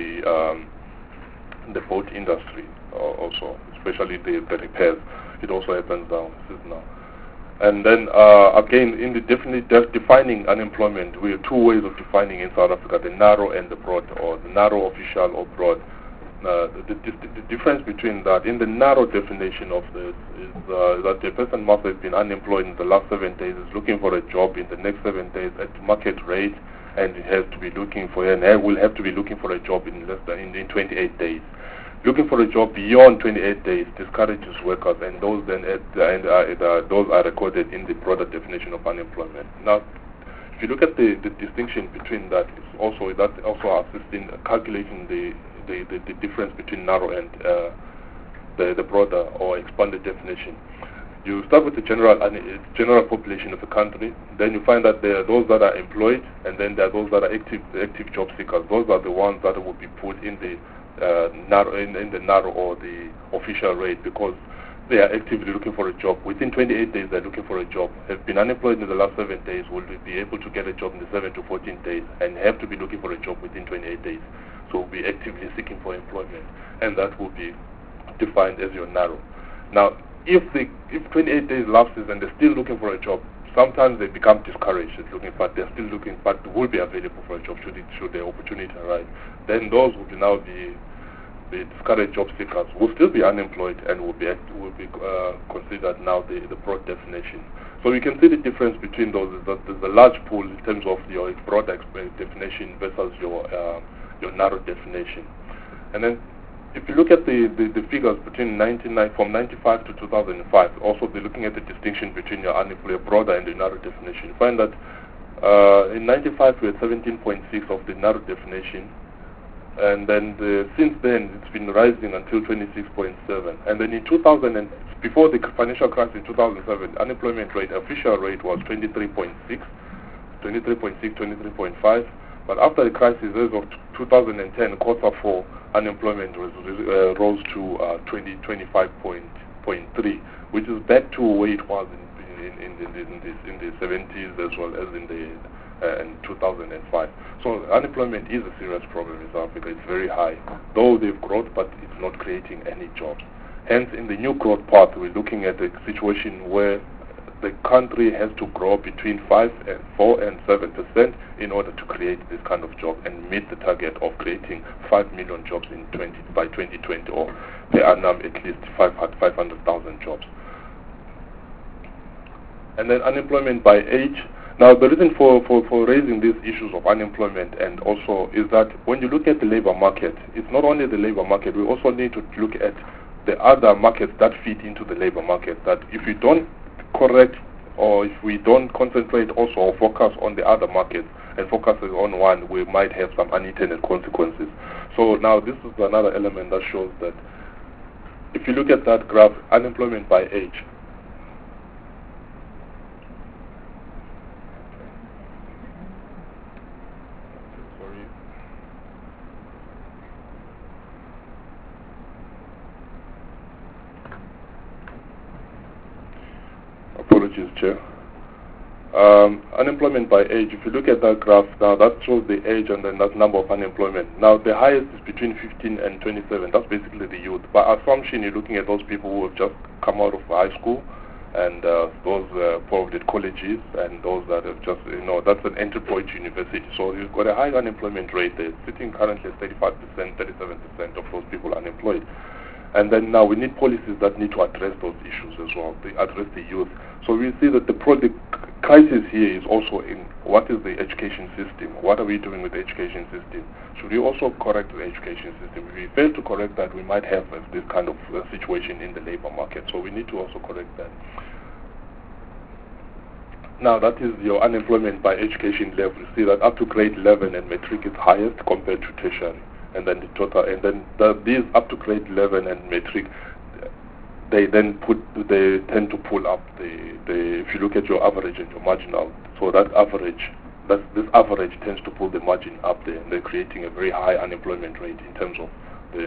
the boat industry also, especially the repairs. It also happens now seasonal. And then again, in the defining unemployment, we have two ways of defining in South Africa: the narrow and the broad, or the narrow, official, or broad. The difference between that, in the narrow definition of this, is that the person must have been unemployed in the last 7 days, is looking for a job in the next 7 days at market rate, and it has to be looking for, and will have to be looking for a job in 28 days. Looking for a job beyond 28 days discourages workers, and those those are recorded in the broader definition of unemployment. Now, if you look at the distinction between that, that also assists in calculating the difference between narrow and the broader or expanded definition. You start with the general population of the country, then you find that there are those that are employed, and then there are those that are active job seekers. Those are the ones that will be put in the narrow or the official rate, because they are actively looking for a job. Within 28 days they're looking for a job. Have been unemployed in the last 7 days, will be able to get a job in the 7 to 14 days, and have to be looking for a job within 28 days. So will be actively seeking for employment, and that will be defined as your narrow. Now, if 28 days lapses and they're still looking for a job, sometimes they become discouraged at looking, but they're still looking, but will be available for a job should the opportunity arise. Then those will now be the discouraged job seekers, will still be unemployed, and will be considered now the broad definition. So you can see the difference between those, is that there's a large pool in terms of your broad definition versus your narrow definition. And then if you look at the figures between from 95 to 2005, also be looking at the distinction between your unemployed broader and the narrow definition. You find that in 95 we had 17.6 of the narrow definition, and then since then it's been rising until 26.7. And then in 2000, before the financial crisis in 2007, unemployment rate, official rate was 23.6, 23.5. But after the crisis, as of 2010, quarter 4, unemployment rose to 25.3, which is back to where it was in the 70s as well as in 2005. So unemployment is a serious problem in South Africa. It's very high, though they've grown, but it's not creating any jobs. Hence, in the new growth path, we're looking at a situation where the country has to grow between 4 and 7% in order to create this kind of job and meet the target of creating 5 million jobs by 2020, or per annum at least 500,000 jobs. And then unemployment by age. Now, the reason for raising these issues of unemployment and also is that when you look at the labor market, it's not only the labor market, we also need to look at the other markets that feed into the labor market, that if we don't correct or if we don't concentrate also or focus on the other markets and focus on one, we might have some unintended consequences. So now this is another element that shows that if you look at that graph, unemployment by age, apologies, Chair. Unemployment by age, if you look at that graph, now that shows the age and then that number of unemployment. Now the highest is between 15 and 27. That's basically the youth. By assumption, you're looking at those people who have just come out of high school and those probably colleges and those that have just, that's an entry point university. So you've got a high unemployment rate there, sitting currently at 35%, 37% of those people unemployed. And then now we need policies that need to address those issues as well. They address the youth. So we see that the crisis here is also in what is the education system? What are we doing with the education system? Should we also correct the education system? If we fail to correct that, we might have this kind of situation in the labor market. So we need to also correct that. Now that is your unemployment by education level. You see that up to grade 11 and matric is highest compared to tertiary. And then the total, and then these up to grade 11 and matric, they tend to pull up if you look at your average and your marginal, so that average, this average tends to pull the margin up there, and they're creating a very high unemployment rate in terms of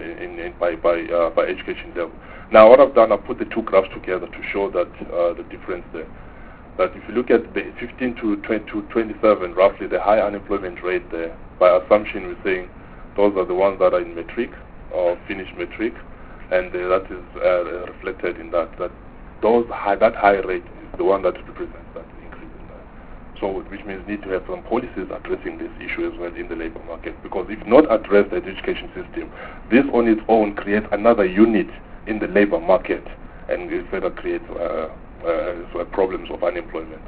by education level. Now what I've done, I've put the two graphs together to show that the difference there. That if you look at the 15 to 27, roughly the high unemployment rate there, by assumption we're saying those are the ones that are in matric or finished matric, and that is reflected in that that high rate is the one that represents that increase in that. So which means need to have some policies addressing this issue as well in the labor market, because if not addressed, the education system, this on its own creates another unit in the labor market, and it further creates problems of unemployment.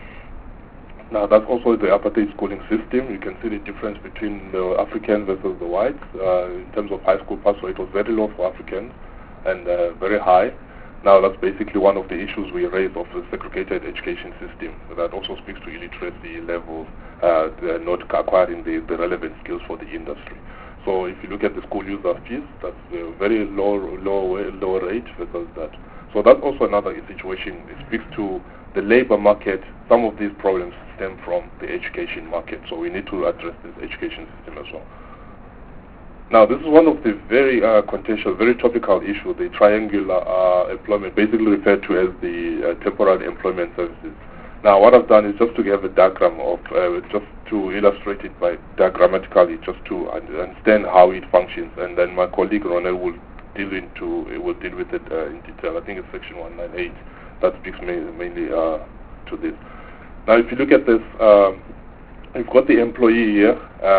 Now that's also the apartheid schooling system. You can see the difference between the Africans versus the whites. In terms of high school pass rate, it was very low for Africans and very high. Now that's basically one of the issues we raised of the segregated education system. That also speaks to illiteracy levels, not acquiring the relevant skills for the industry. So if you look at the school user fees, that's a very low rate versus that. So that's also another situation. It speaks to the labor market. Some of these problems stem from the education market, so we need to address this education system as well. Now, this is one of the very contentious, very topical issues, the triangular employment, basically referred to as the temporary employment services. Now, what I've done is just to give a diagram of, just to illustrate it by diagrammatically, just to understand how it functions, and then my colleague Ronel will deal with it in detail. I think it's section 198 that speaks mainly to this. Now, if you look at this, we've got the employee here,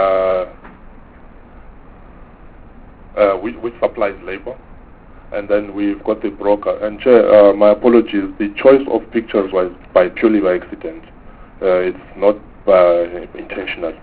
which supplies labor, and then we've got the broker. And Chair, my apologies, the choice of pictures was purely by accident. It's not intentional.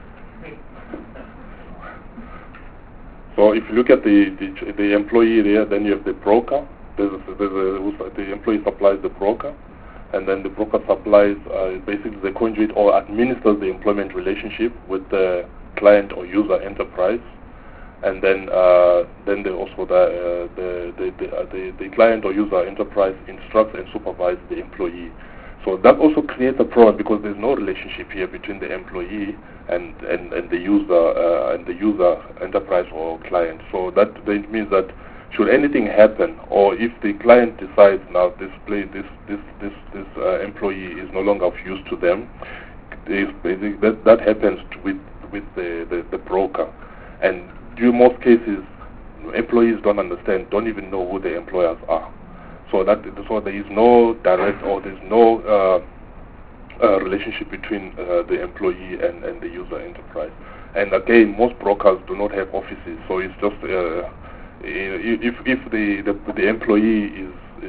So if you look at the employee there, then you have the broker. The employee supplies the broker, and then the broker supplies basically the conduit or administers the employment relationship with the client or user enterprise, and then also the client or user enterprise instructs and supervises the employee. So that also creates a problem because there's no relationship here between the employee and the user enterprise or client. So that means that should anything happen, or if the client decides now this employee is no longer of use to them, that happens with the broker. And in most cases, employees don't understand, don't even know who their employers are. So there is no direct or there's no relationship between the employee and the user enterprise. And again, most brokers do not have offices, so it's just if the employee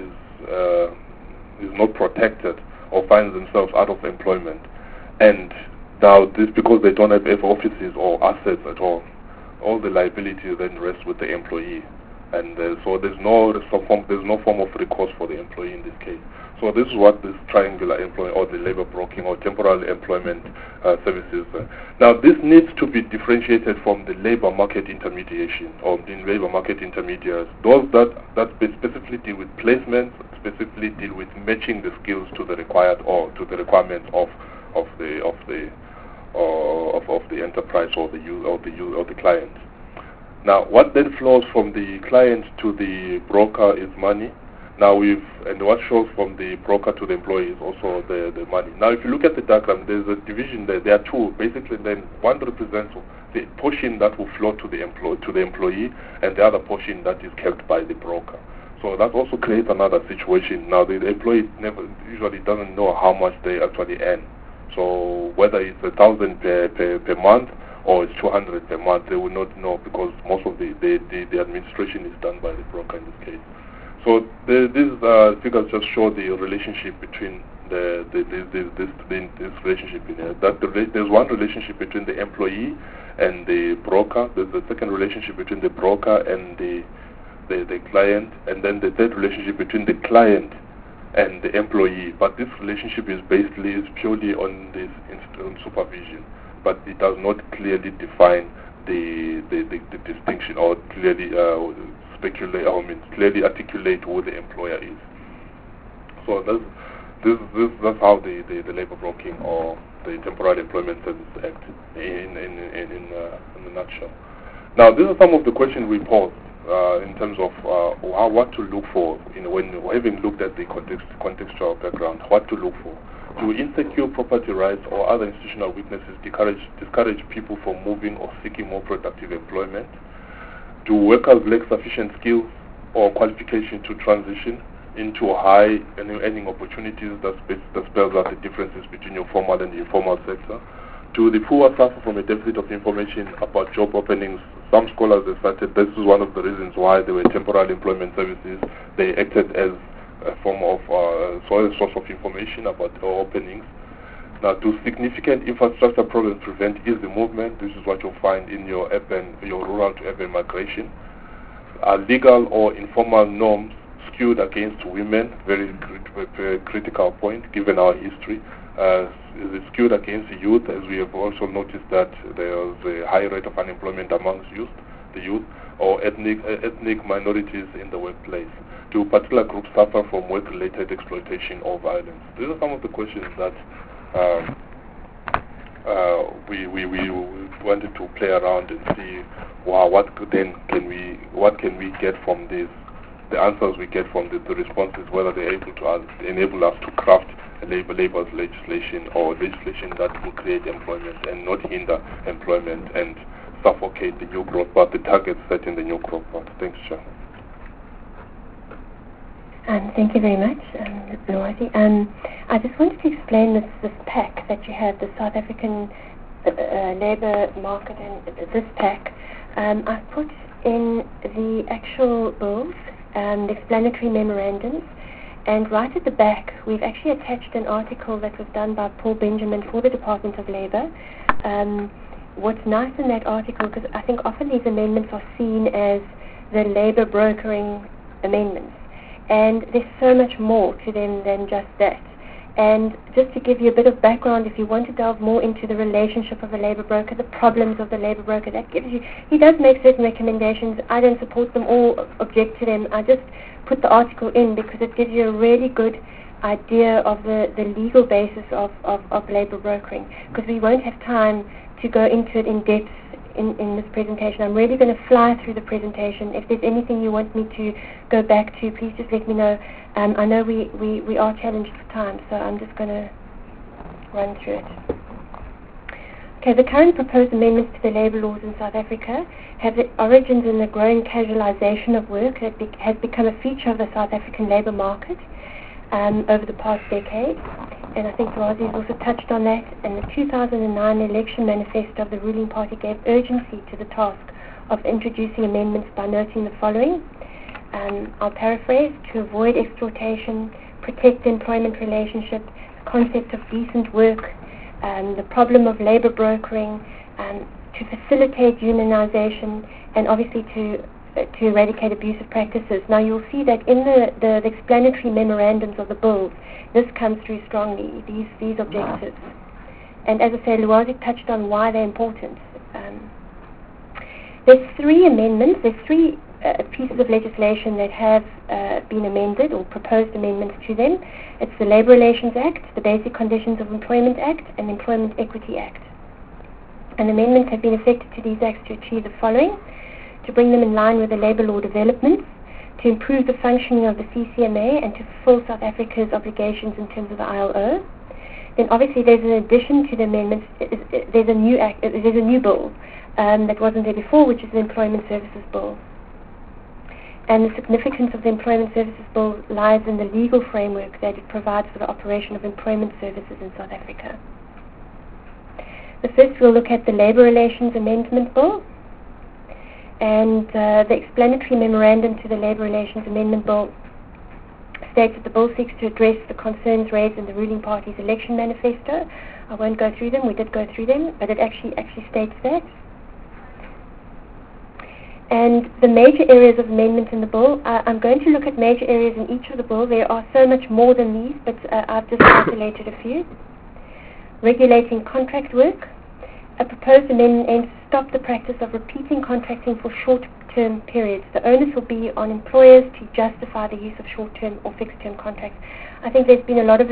is not protected or finds themselves out of employment, and now this because they don't have offices or assets at all the liability then rests with the employee, and so there's no form of recourse for the employee in this case. So this is what this triangular employment or the labor broking or temporary employment services. Now this needs to be differentiated from the labor market intermediation or the labor market intermediaries. Those that specifically deal with placements, specifically deal with matching the skills to the required or to the requirements of the enterprise or the client. Now what then flows from the client to the broker is money. Now and what shows from the broker to the employee is also the money. Now if you look at the diagram, there's a division there. There are two. Basically then one represents the portion that will flow to the employee and the other portion that is kept by the broker. So that also creates another situation. Now the employee usually doesn't know how much they actually earn. So whether it's 1,000 per month or it's 200 per month, they will not know because most of the administration is done by the broker in this case. So these figures just show the relationship between this relationship in here. There's one relationship between the employee and the broker. There's the second relationship between the broker and the client, and then the third relationship between the client and the employee. But this relationship is purely on this on supervision, but it does not clearly define the distinction or clearly clearly articulate who the employer is. So that's how the labor broking or the Temporary Employment Services Act in a nutshell. Now these are some of the questions we posed in terms of what to look for when having looked at the contextual background. What to look for? Do insecure property rights or other institutional weaknesses discourage people from moving or seeking more productive employment? Do workers lack sufficient skills or qualification to transition into high earning opportunities that spells out the differences between your formal and the informal sector? Do the poor suffer from a deficit of information about job openings? Some scholars have cited this is one of the reasons why there were temporary employment services. They acted as a form of source of information about openings. Now, do significant infrastructure problems prevent easy movement? This is what you'll find in your rural to urban migration. Are legal or informal norms skewed against women? Very critical point given our history. Is it skewed against youth, as we have also noticed that there is a high rate of unemployment amongst the youth, or ethnic minorities in the workplace? Do particular groups suffer from work-related exploitation or violence? These are some of the questions that we wanted to play around and see what can we get from this, the answers we get from the responses, whether they're able to enable us to craft labor's legislation or legislation that will create employment and not hinder employment and suffocate the new growth path, the targets set in the new growth path. Thanks, Chair. Thank you very much, Nwati. I just wanted to explain this pack that you have, the South African labour market, and this pack. I've put in the actual bills, the explanatory memorandums, and right at the back we've actually attached an article that was done by Paul Benjamin for the Department of Labour. What's nice in that article, because I think often these amendments are seen as the labour brokering amendments, and there's so much more to them than just that. And just to give you a bit of background, if you want to delve more into the relationship of a labour broker, the problems of the labour broker, that gives you, he does make certain recommendations. I don't support them or object to them. I just put the article in because it gives you a really good idea of the legal basis of labour brokering, because we won't have time to go into it in depth in this presentation. I'm really going to fly through the presentation. If there's anything you want me to go back to, please just let me know. I know we are challenged for time, so I'm just going to run through it. Okay, the current proposed amendments to the labour laws in South Africa have its origins in the growing casualisation of work that has become a feature of the South African labour market over the past decade. And I think Razi's also touched on that. And the 2009 election manifesto of the ruling party gave urgency to the task of introducing amendments by noting the following. I'll paraphrase: to avoid exploitation, protect the employment relationship, the concept of decent work, the problem of labour brokering, to facilitate unionisation, and obviously to eradicate abusive practices. Now you'll see that in the explanatory memorandums of the bills, this comes through strongly, these objectives. And as I say, Lwazi touched on why they're important. There's three amendments, there's three pieces of legislation that have been amended or proposed amendments to them. It's the Labour Relations Act, the Basic Conditions of Employment Act, and the Employment Equity Act. And amendments have been effected to these acts to achieve the following: to bring them in line with the labour law developments, to improve the functioning of the CCMA, and to fulfil South Africa's obligations in terms of the ILO. Then obviously there's an addition to the amendments, there's a new bill that wasn't there before, which is the Employment Services Bill. And the significance of the Employment Services Bill lies in the legal framework that it provides for the operation of employment services in South Africa. The first, we'll look at the Labour Relations Amendment Bill. And the explanatory memorandum to the Labour Relations Amendment Bill states that the bill seeks to address the concerns raised in the ruling party's election manifesto. I won't go through them, we did go through them, but it actually states that. And the major areas of amendment in the bill, I'm going to look at major areas in each of the bill. There are so much more than these, but I've just calculated a few. Regulating contract work. A proposed amendment aims to stop the practice of repeating contracting for short-term periods. The onus will be on employers to justify the use of short-term or fixed-term contracts. I think there's been a lot of,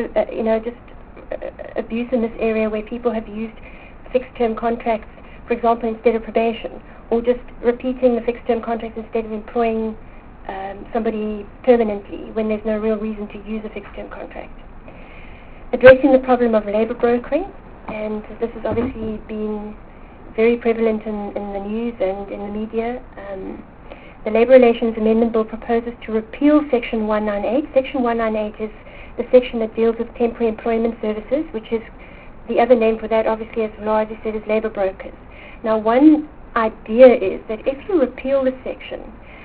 abuse in this area where people have used fixed-term contracts, for example, instead of probation, or just repeating the fixed-term contract instead of employing somebody permanently when there's no real reason to use a fixed-term contract. Addressing the problem of labour brokering, and this has obviously been very prevalent in the news and in the media. The Labour Relations Amendment Bill proposes to repeal Section 198. Section 198 is the section that deals with temporary employment services, which is the other name for that, obviously, as Lwazi said, is labour brokers. Now, one idea is that if you repeal the section,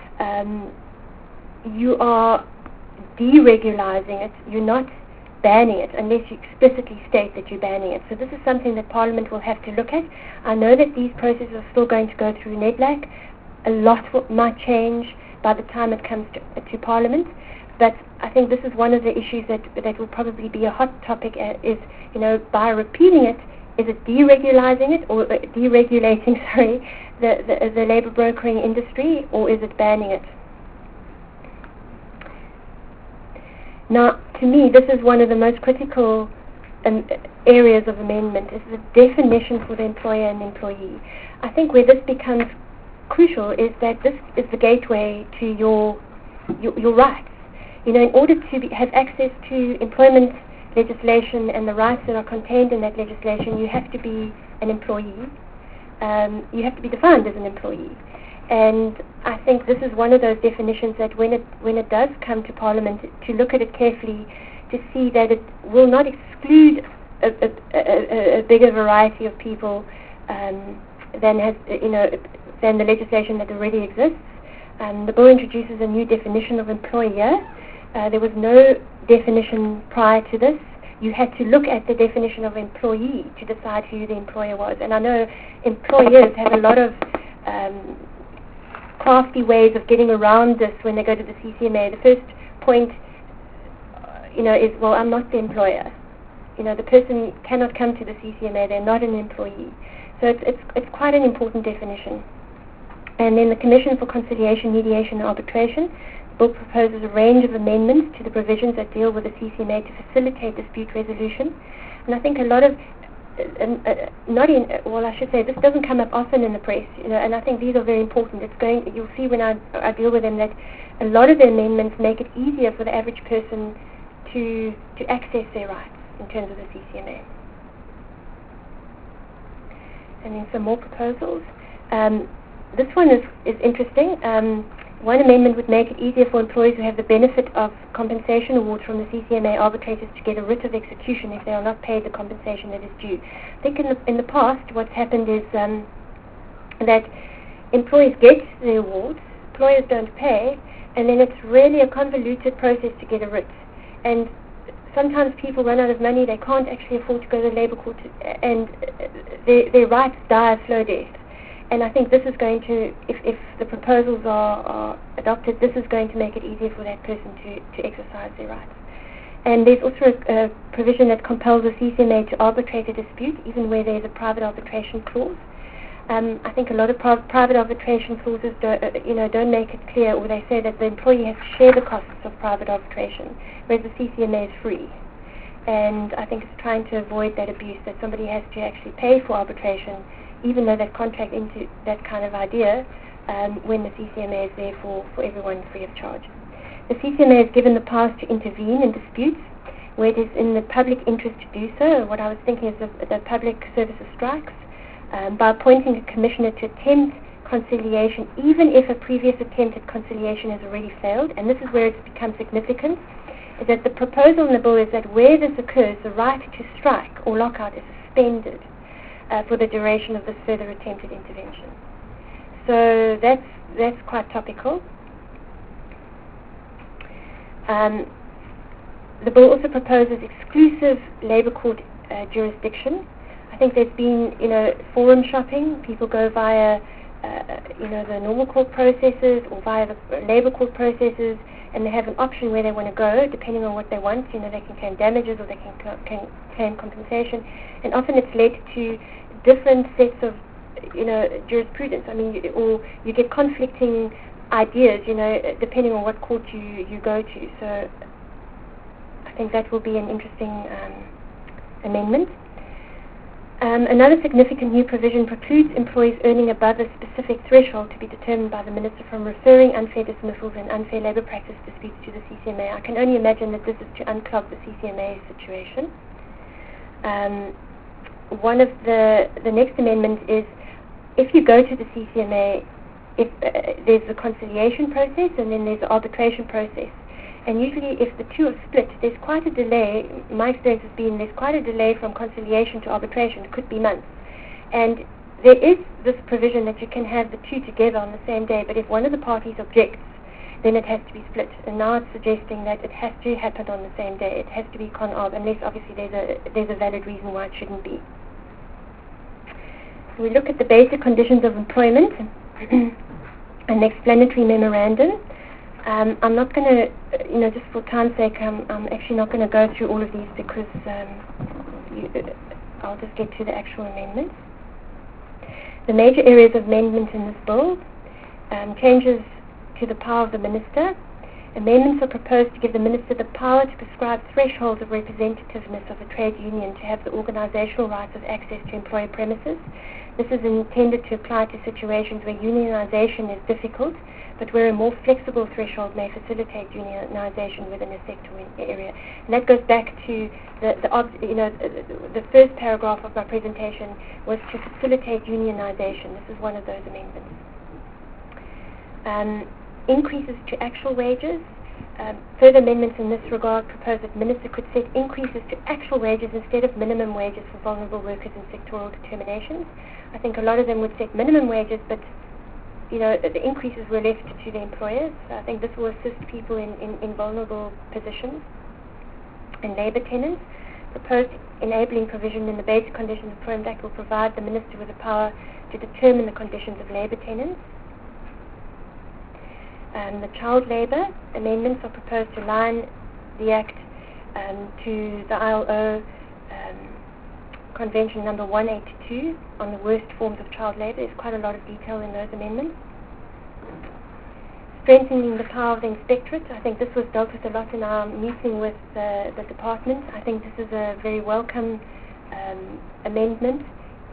you are deregularising it. You're not banning it unless you explicitly state that you're banning it. So this is something that Parliament will have to look at. I know that these processes are still going to go through NEDLAC. A lot might change by the time it comes to Parliament, but I think this is one of the issues that will probably be a hot topic, is, by repealing it, is it deregulating it, or deregulating, the labour brokering industry, or is it banning it? Now, to me, this is one of the most critical areas of amendment, is the definition for the employer and employee. I think where this becomes crucial is that this is the gateway to your rights. In order to have access to employment legislation and the rights that are contained in that legislation, you have to be an employee. You have to be defined as an employee. And I think this is one of those definitions that when it does come to Parliament, to look at it carefully, to see that it will not exclude a bigger variety of people than the legislation that already exists. The bill introduces a new definition of employer. There was no definition prior to this. You had to look at the definition of employee to decide who the employer was. And I know employers have a lot of crafty ways of getting around this when they go to the CCMA. The first point, is, well, I'm not the employer. The person cannot come to the CCMA. They're not an employee. So it's quite an important definition. And then the Commission for Conciliation, Mediation and Arbitration, the bill proposes a range of amendments to the provisions that deal with the CCMA to facilitate dispute resolution. And I think a lot of this doesn't come up often in the press, and I think these are very important. You'll see when I deal with them that a lot of the amendments make it easier for the average person to access their rights in terms of the CCMA. and then some more proposals. This one is interesting. One amendment would make it easier for employees who have the benefit of compensation awards from the CCMA arbitrators to get a writ of execution if they are not paid the compensation that is due. I think in the past what's happened is that employees get the awards, employers don't pay, and then it's really a convoluted process to get a writ. And sometimes people run out of money, they can't actually afford to go to the labour court, and their rights die a slow death. And I think this is going to, if the proposals are adopted, this is going to make it easier for that person to exercise their rights. And there's also a provision that compels the CCMA to arbitrate a dispute, even where there's a private arbitration clause. I think a lot of private arbitration clauses don't make it clear, or they say that the employee has to share the costs of private arbitration, whereas the CCMA is free. And I think it's trying to avoid that abuse, that somebody has to actually pay for arbitration, even though they've contract into that kind of idea, when the CCMA is there for everyone free of charge. The CCMA is given the powers to intervene in disputes where it is in the public interest to do so. What I was thinking is the public services strikes, by appointing a commissioner to attempt conciliation, even if a previous attempt at conciliation has already failed. And this is where it's become significant, is that the proposal in the bill is that where this occurs, the right to strike or lockout is suspended for the duration of this further attempted intervention. So that's quite topical. The bill also proposes exclusive labour court jurisdiction. I think there's been, forum shopping. People go via, the normal court processes or via the labour court processes, and they have an option where they want to go, depending on what they want. They can claim damages or they can claim compensation, and often it's led to different sets of, jurisprudence. I mean, or you get conflicting ideas, depending on what court you go to. So I think that will be an interesting amendment. Another significant new provision precludes employees earning above a specific threshold to be determined by the Minister from referring unfair dismissals and unfair labour practice disputes to the CCMA. I can only imagine that this is to unclog the CCMA situation. One of the next amendment is, if you go to the CCMA, if there's a conciliation process and then there's an arbitration process. And usually if the two are split, there's quite a delay. My experience has been there's quite a delay from conciliation to arbitration. It could be months. And there is this provision that you can have the two together on the same day, but if one of the parties objects, then it has to be split. And now it's suggesting that it has to happen on the same day. It has to be con-arb, unless obviously there's a valid reason why it shouldn't be. So we look at the basic conditions of employment and the explanatory memorandum. I'm not going to, just for time's sake, I'm actually not going to go through all of these because I'll just get to the actual amendments. The major areas of amendment in this bill: changes to the power of the Minister. Amendments are proposed to give the Minister the power to prescribe thresholds of representativeness of a trade union to have the organisational rights of access to employer premises. This is intended to apply to situations where unionisation is difficult, but where a more flexible threshold may facilitate unionisation within a sector area. And that goes back to the first paragraph of my presentation was to facilitate unionisation. This is one of those amendments. Increases to actual wages. Further amendments in this regard propose that Minister could set increases to actual wages instead of minimum wages for vulnerable workers in sectoral determinations. I think a lot of them would set minimum wages, but the increases were left to the employers. So I think this will assist people in vulnerable positions. And labour tenants. Proposed enabling provision in the Basic Conditions of Employment Act will provide the Minister with the power to determine the conditions of labour tenants. The child labour amendments are proposed to align the Act to the ILO Convention number 182 on the worst forms of child labour. There's quite a lot of detail in those amendments. Strengthening the power of the inspectorate. I think this was dealt with a lot in our meeting with the department. I think this is a very welcome amendment.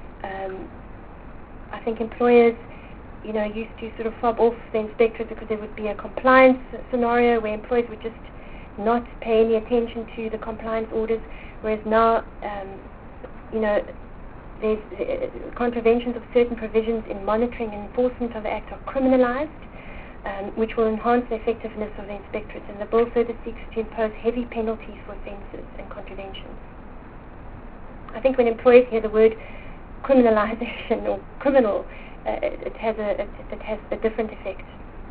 I think employers used to sort of fob off the inspectorate because there would be a compliance scenario where employees would just not pay any attention to the compliance orders, whereas now, there's contraventions of certain provisions in monitoring and enforcement of the Act are criminalised, which will enhance the effectiveness of the inspectorate, and the bill further seeks to impose heavy penalties for offences and contraventions. I think when employers hear the word criminalisation or criminal, it has a different effect.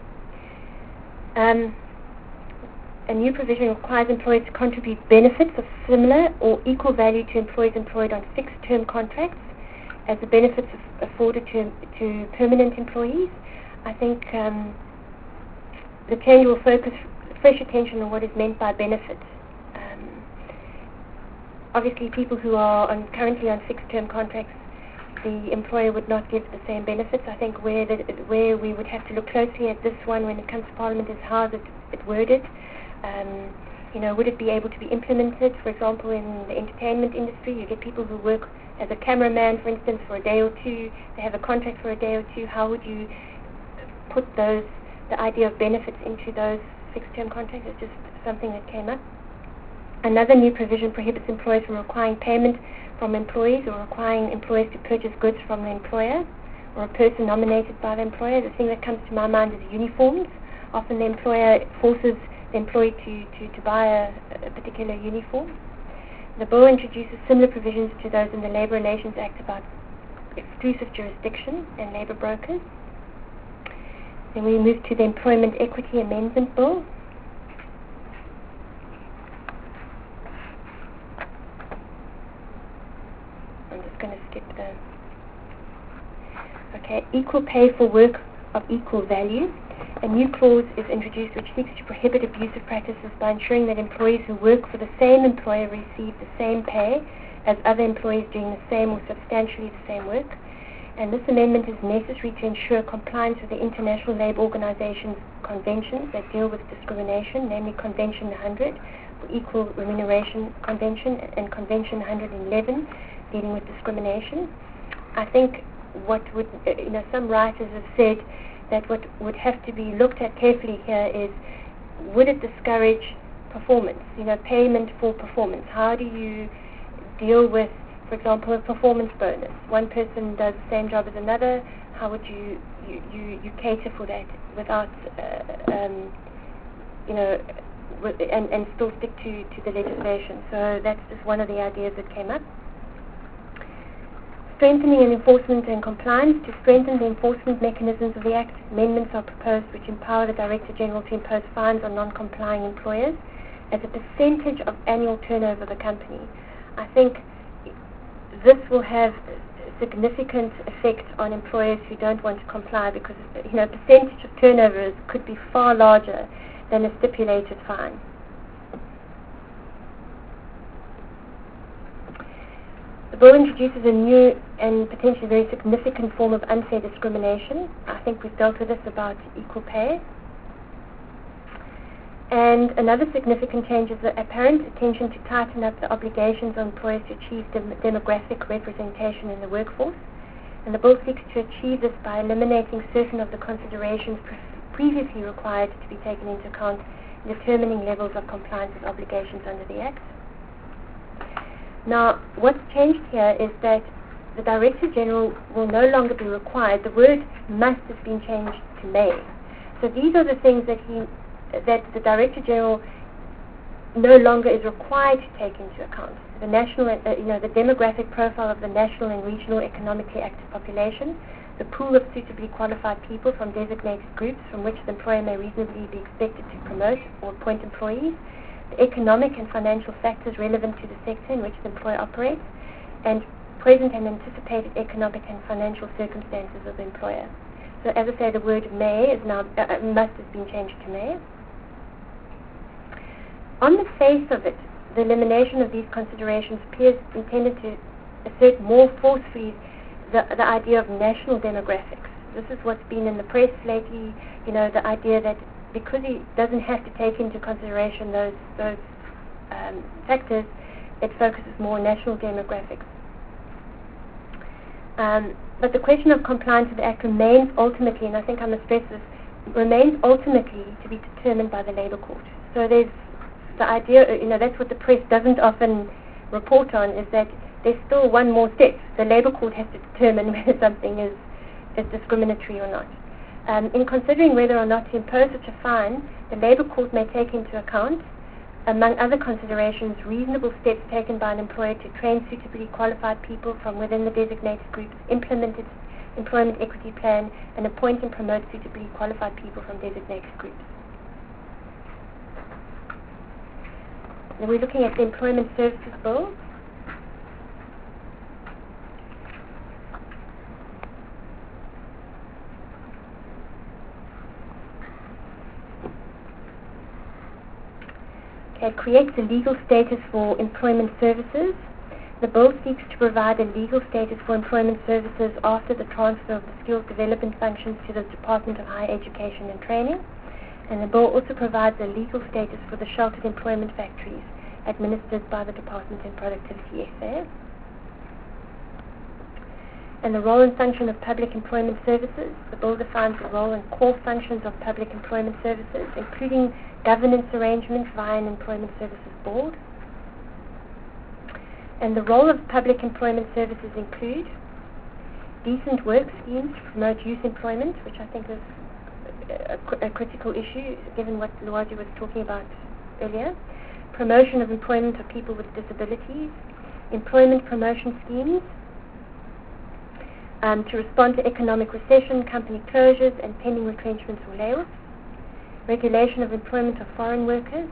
A new provision requires employers to contribute benefits of similar or equal value to employees employed on fixed-term contracts as the benefits afforded to permanent employees. I think the change will focus fresh attention on what is meant by benefits. Obviously, people who are currently on fixed-term contracts, the employer would not give the same benefits. I think where we would have to look closely at this one when it comes to Parliament is how is it worded. Would it be able to be implemented? For example, in the entertainment industry, you get people who work as a cameraman, for instance, for a day or two. They have a contract for a day or two. How would you put the idea of benefits into those fixed-term contracts? It's just something that came up. Another new provision prohibits employers from requiring payment from employees or requiring employers to purchase goods from the employer or a person nominated by the employer. The thing that comes to my mind is uniforms. Often the employer forces the employee to buy a particular uniform. The bill introduces similar provisions to those in the Labour Relations Act about exclusive jurisdiction and labour brokers. Then we move to the Employment Equity Amendment Bill. I'm just going to skip the... Okay, equal pay for work of equal value. A new clause is introduced which seeks to prohibit abusive practices by ensuring that employees who work for the same employer receive the same pay as other employees doing the same or substantially the same work. And this amendment is necessary to ensure compliance with the International Labour Organization's conventions that deal with discrimination, namely Convention 100, the Equal Remuneration Convention, and Convention 111, dealing with discrimination. I think what would, some writers have said that what would have to be looked at carefully here is, would it discourage performance, payment for performance? How do you deal with, for example, a performance bonus? One person does the same job as another. How would you cater for that without, and still stick to the legislation? So that's just one of the ideas that came up. Strengthening and enforcement and compliance. To strengthen the enforcement mechanisms of the Act, amendments are proposed which empower the Director General to impose fines on non-complying employers as a percentage of annual turnover of the company. I think this will have significant effect on employers who don't want to comply because, a percentage of turnovers could be far larger than a stipulated fine. The bill introduces a new and potentially very significant form of unfair discrimination. I think we've dealt with this about equal pay. And another significant change is the apparent intention to tighten up the obligations on employers to achieve demographic representation in the workforce. And the bill seeks to achieve this by eliminating certain of the considerations previously required to be taken into account in determining levels of compliance with obligations under the Act. Now, what's changed here is that the Director General will no longer be required. The word must has been changed to may. So these are the things that the Director General no longer is required to take into account. The national, the demographic profile of the national and regional economically active population, the pool of suitably qualified people from designated groups from which the employer may reasonably be expected to promote or appoint employees, the economic and financial factors relevant to the sector in which the employer operates, and present and anticipated economic and financial circumstances of the employer. So as I say, the word may is now, must has been changed to may. On the face of it, the elimination of these considerations appears intended to assert more forcefully the idea of national demographics. This is what's been in the press lately, the idea that because he doesn't have to take into consideration those factors, it focuses more on national demographics. But the question of compliance with the Act remains ultimately, and I think I must stress this, remains ultimately to be determined by the Labour Court. So there's the idea, that's what the press doesn't often report on, is that there's still one more step. The Labour Court has to determine whether something is discriminatory or not. In considering whether or not to impose such a fine, the Labour Court may take into account, among other considerations, reasonable steps taken by an employer to train suitably qualified people from within the designated groups, implement its employment equity plan, and appoint and promote suitably qualified people from designated groups. Now we're looking at the Employment Services Bill. It creates a legal status for employment services. The bill seeks to provide a legal status for employment services after the transfer of the skills development functions to the Department of Higher Education and Training. And the bill also provides a legal status for the sheltered employment factories administered by the Department in Productivity SA. And the role and function of public employment services. The bill defines the role and core functions of public employment services, including governance arrangements via an employment services board. And the role of public employment services include decent work schemes to promote youth employment, which I think is a critical issue given what Luwazi was talking about earlier. Promotion of employment of people with disabilities. Employment promotion schemes to respond to economic recession, company closures, and pending retrenchments or layoffs. Regulation of employment of foreign workers.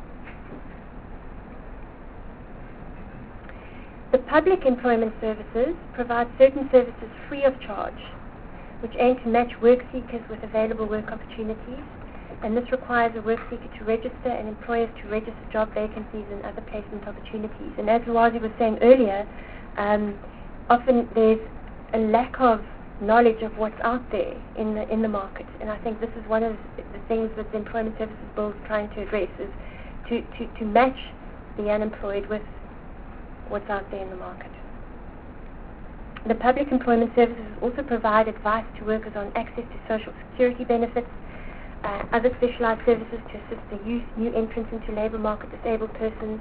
The public employment services provide certain services free of charge, which aim to match work seekers with available work opportunities, and this requires a work seeker to register and employers to register job vacancies and other placement opportunities. And as Luwazi was saying earlier, often there's a lack of knowledge of what's out there in the market, and I think this is one of the things that the Employment Services Bill is trying to address, is to match the unemployed with what's out there in the market. The public employment services also provide advice to workers on access to social security benefits, other specialized services to assist the youth, new entrants into labor market, disabled persons.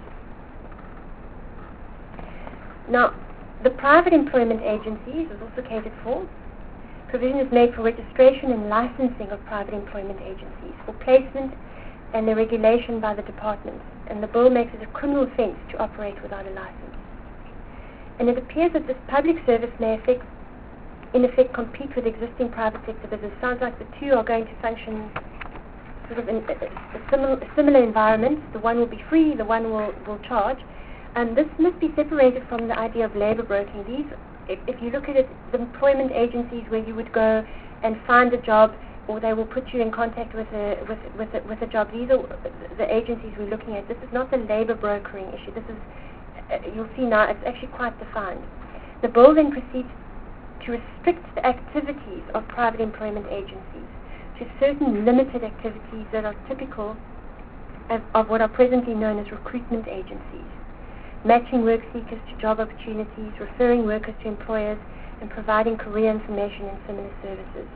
Now, the private employment agencies is also catered for. Provision is made for registration and licensing of private employment agencies, for placement and the regulation by the department. And the bill makes it a criminal offence to operate without a license. And it appears that this public service may in effect compete with existing private sector business. Sounds like the two are going to function sort of in a similar environment. The one will be free, the one will charge. And this must be separated from the idea of labour broking. These, if you look at it, the employment agencies where you would go and find a job, or they will put you in contact with a job. These are the agencies we're looking at. This is not the labour brokering issue. This is, you'll see now, it's actually quite defined. The bill then proceeds to restrict the activities of private employment agencies to certain limited activities that are typical of what are presently known as recruitment agencies, matching work seekers to job opportunities, referring workers to employers, and providing career information and similar services.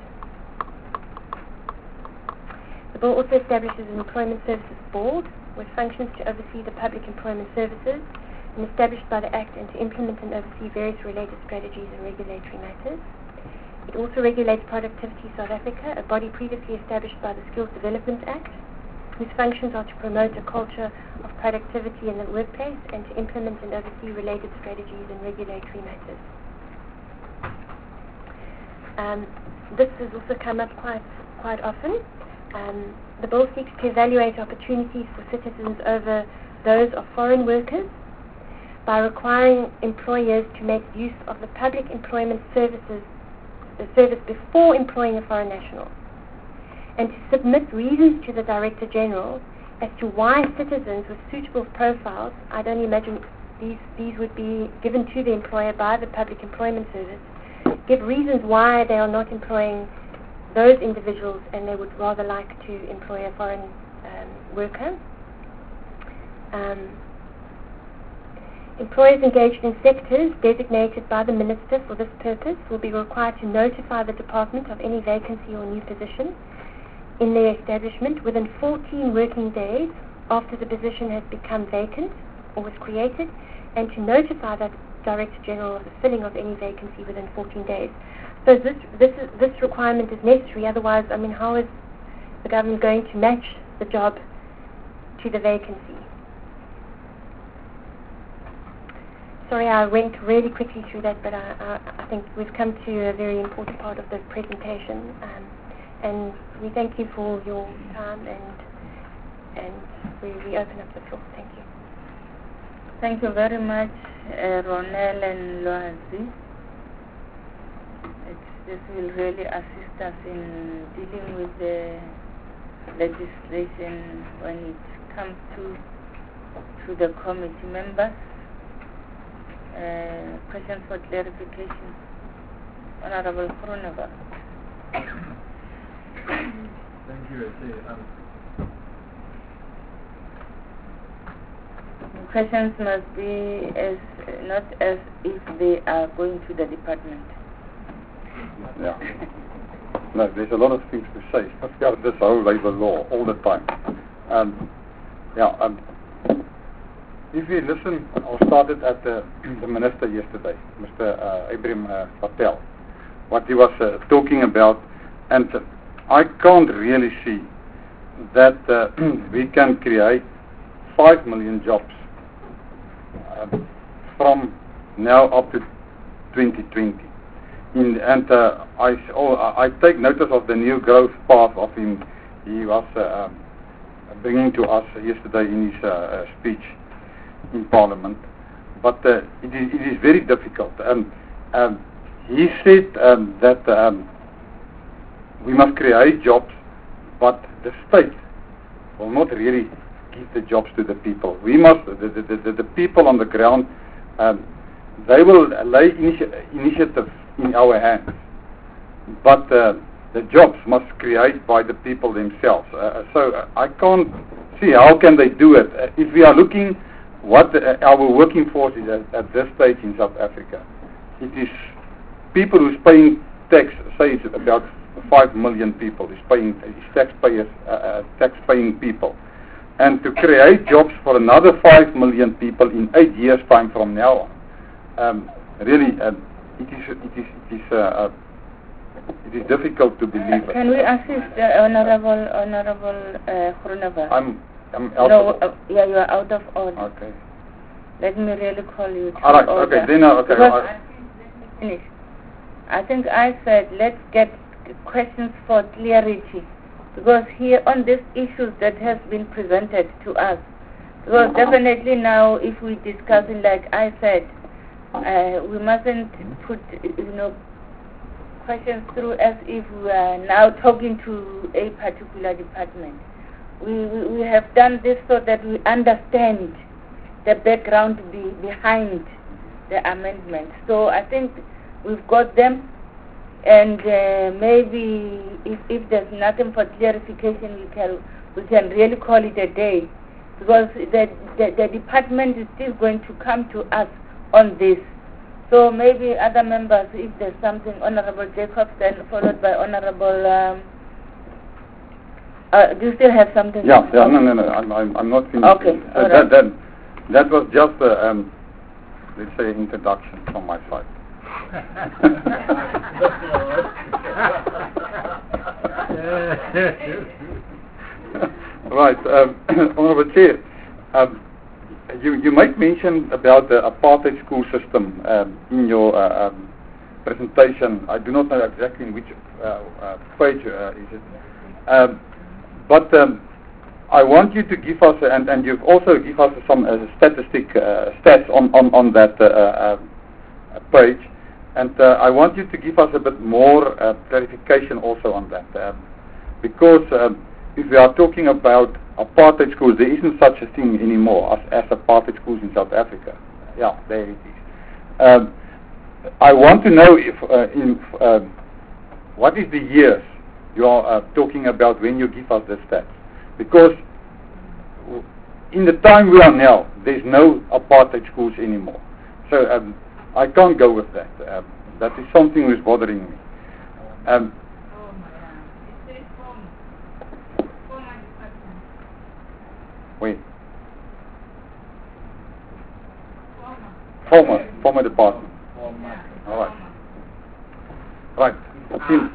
The bill also establishes an Employment Services Board with functions to oversee the public employment services, and established by the Act, and to implement and oversee various related strategies and regulatory matters. It also regulates Productivity South Africa, a body previously established by the Skills Development Act, whose functions are to promote a culture of productivity in the workplace and to implement and oversee related strategies and regulatory matters. This has also come up quite often. The bill seeks to evaluate opportunities for citizens over those of foreign workers by requiring employers to make use of the public employment service before employing a foreign national, and to submit reasons to the Director General as to why citizens with suitable profiles, I'd only imagine these would be given to the employer by the Public Employment Service, give reasons why they are not employing those individuals and they would rather like to employ a foreign worker. Employers engaged in sectors designated by the Minister for this purpose will be required to notify the Department of any vacancy or new position in their establishment within 14 working days after the position has become vacant or was created, and to notify that Director General the filling of any vacancy within 14 days. So this requirement is necessary. Otherwise, I mean, how is the government going to match the job to the vacancy? Sorry, I went really quickly through that, but I think we've come to a very important part of the presentation, and we thank you for your time, and we open up the floor. Thank you. Thank you very much, Ronel and Loazi. This will really assist us in dealing with the legislation when it comes to the committee members. Questions for clarification. Honorable Groenewald. Thank you. Questions must be not as if they are going to the department. Yeah. No, there's a lot of things to say about this whole labour law all the time. If you listen, I started at the Minister yesterday, Mr. Ibrahim Patel, what he was talking about, and I can't really see that we can create 5 million jobs from now up to 2020. I take notice of the new growth path of him. He was bringing to us yesterday in his speech in Parliament, but it is very difficult. He said that we must create jobs, but the state will not really give the jobs to the people. We must, the people on the ground, they will lay initiative in our hands, but the jobs must create by the people themselves. So I can't see how can they do it. If we are looking what our working force is at this stage in South Africa, it is people who's paying tax. Say it's about 5 million people is taxpayers, tax-paying people, and to create jobs for another 5 million people in 8 years' time from now on, really. It is difficult to believe. Can we assist Honorable Groenewald? I'm out of order. Yeah, you are out of order. Okay. Let me really call you to all right. order. Okay. Then okay. Let me finish. I think I said let's get questions for clarity, because here on these issues that has been presented to us, because definitely now if we discuss it like I said. We mustn't put, questions through as if we are now talking to a particular department. We have done this so that we understand the background behind the amendment. So I think we've got them, and maybe if there's nothing for clarification, we can really call it a day, because the department is still going to come to us on this. So maybe other members, if there's something, Honorable Jacobs, then followed by Honorable, do you still have something? Yeah, no, I'm not finished. Okay, that was just let's say introduction from my side. Right, Honorable Chair, you might mention about the apartheid school system in your presentation. I do not know exactly in which page is it, but I want you to give us, and you've also give us some stats on that page, and I want you to give us a bit more clarification also on that, because if we are talking about apartheid schools, there isn't such a thing anymore as apartheid schools in South Africa. Yeah, there it is. I want to know if what is the years you are talking about when you give us the stats, because in the time we are now, there's no apartheid schools anymore. So I can't go with that. That is something which is bothering me. Wait. Former department. All right. Right. Tim.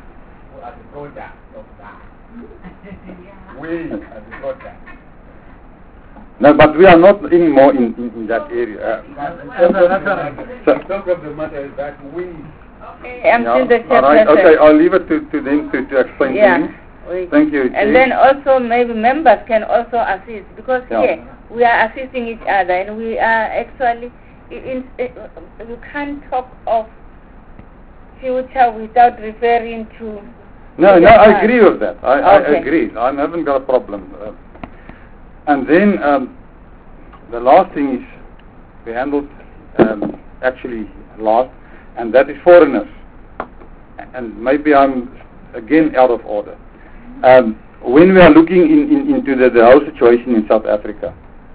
No, but we are not anymore in that area. The talk of the matter is that we. Okay, I'm still the all right. chairperson. Okay, I'll leave it to them to explain to me. Thank you. And then also maybe members can also assist, because here we are assisting each other, and we are actually you can't talk of future without referring to. No, I agree with that. I Okay. agree. I haven't got a problem. And then the last thing is we handled actually last, and that is foreigners. And maybe I'm again out of order. When we are looking into the whole situation in South Africa,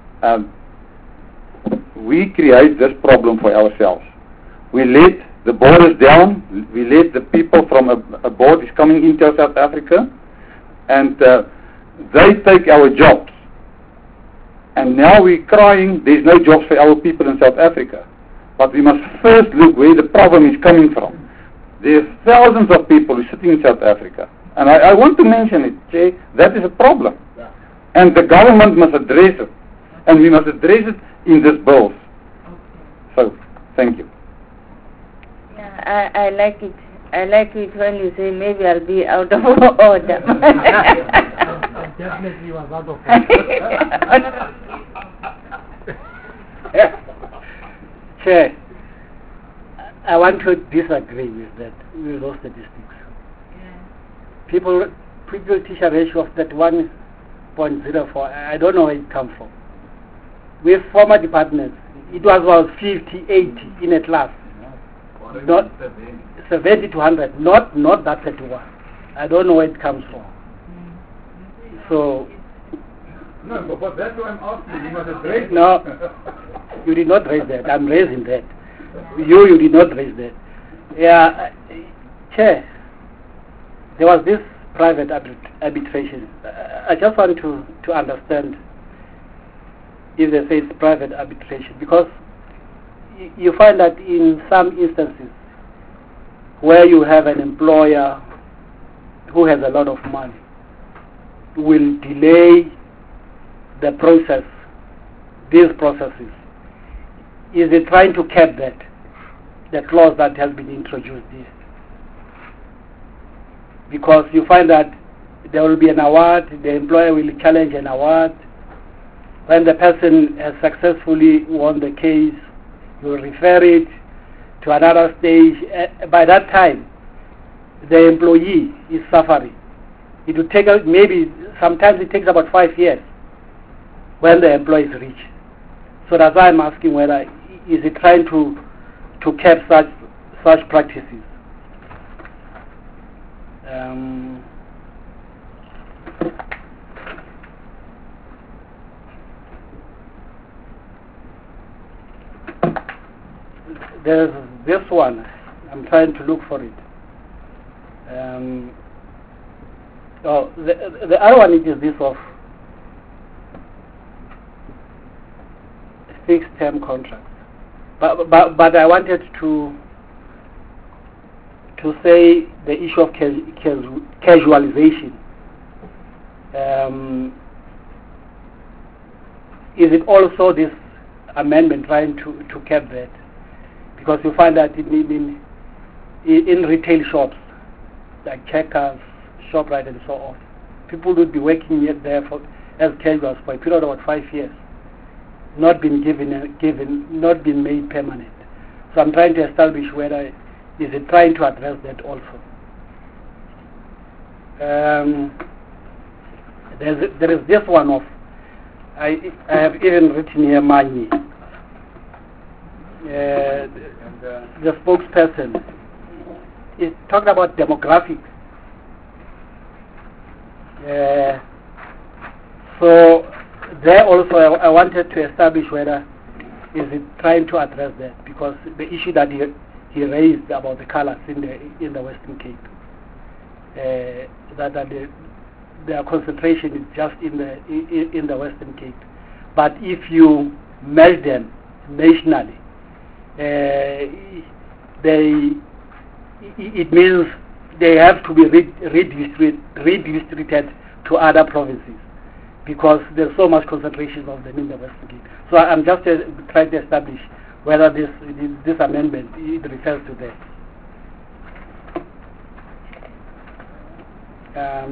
we create this problem for ourselves. We let the borders down, we let the people from abroad is coming into South Africa, and they take our jobs. And now we're crying there's no jobs for our people in South Africa. But we must first look where the problem is coming from. There's thousands of people who are sitting in South Africa. And I want to mention it, Jay, that is a problem. Yeah. And the government must address it. And we must address it in this bill. So, thank you. Yeah, I like it. I like it when you say maybe I'll be out of order. Definitely was out of order. Chair, I want to disagree with those statistics. People teacher ratio of 31.04, I don't know where it comes from. With former departments, it was about 50, 80 in a class. Not 70 to 100, not that 31. I don't know where it comes from. So... No, but that's what I'm asking. You must address it. No, you did not raise that. I'm raising that. You did not raise that. Yeah, Chair, there was this private arbitration. I just want to understand if they say it's private arbitration, because you find that in some instances where you have an employer who has a lot of money will delay the process, these processes. Is it trying to cap that, the clause that has been introduced here? Because you find that there will be an award, the employer will challenge an award. When the person has successfully won the case, you will refer it to another stage. By that time, the employee is suffering. It will take, maybe sometimes it takes about 5 years when the employee is rich. So that's why I'm asking whether is it trying to cap such practices. There's this one. I'm trying to look for it. The other one is this of fixed term contracts. But I wanted to say the issue of casualization. Is it also this amendment trying to cap that? Because you find that in retail shops, like Checkers, ShopRite and so on, people would be working there as casuals for a period of about 5 years, not been not been made permanent. So I'm trying to establish whether is it trying to address that also. There is this one of, I have even written here money. The spokesperson is talking about demographics. So there also I wanted to establish whether is it trying to address that, because the issue that he raised about the colors in the Western Cape, that their concentration is just in the Western Cape, but if you measure them nationally, it means they have to be redistributed to other provinces because there's so much concentration of them in the Western Cape. So I'm just trying to establish whether this amendment it refers to that.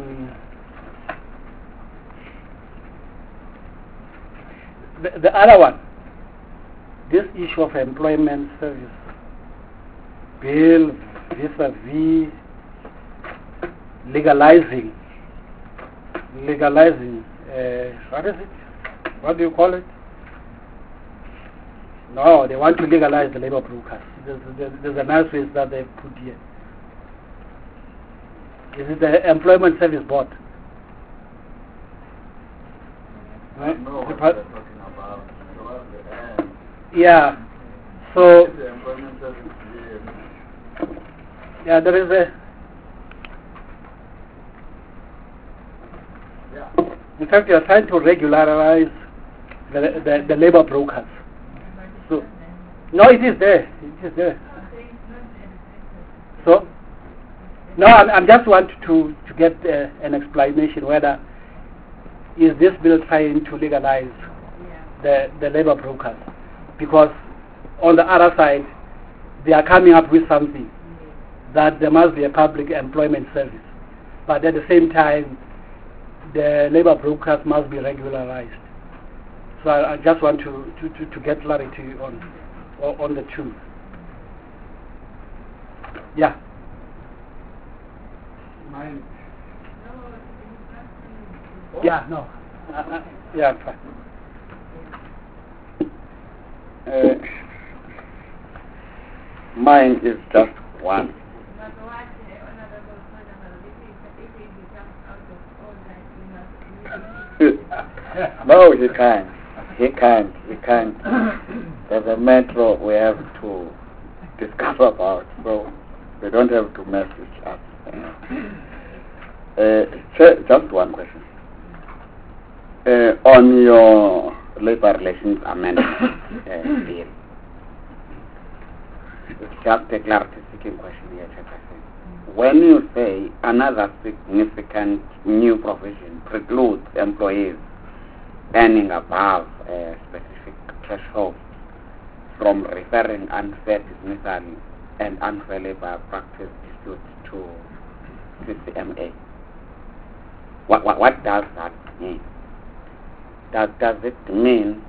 The other one, this issue of employment service bill vis-a-vis legalizing, what is it? What do you call it? No, they want to legalize the labor brokers. There's a nice phrase that they put here. Is it the Employment Service Board? I don't know what they're talking about. Towards the end. Yeah. So The employment service bill. yeah, there is a. Yeah. In fact, you are trying to regularize the labor brokers. So no, it is there. It is there. So no, I'm just want to get an explanation whether is this bill trying to legalize the labor brokers, because on the other side they are coming up with something that there must be a public employment service, but at the same time the labor brokers must be regularized. So I just want to get clarity on the two. Yeah. Mine. Yeah, no. Yeah, I'm fine. Mine is just one. No, he can't. He can't. There's a metro we have to discuss about, so we don't have to mess it up. Just one question. On your labor relations amendment bill, it's just a clarity-seeking question here, Chairperson. When you say another significant new provision precludes employees earning above a specific threshold from referring unfair dismissal and unfair labor practice disputes to CCMA, what does that mean? Does it mean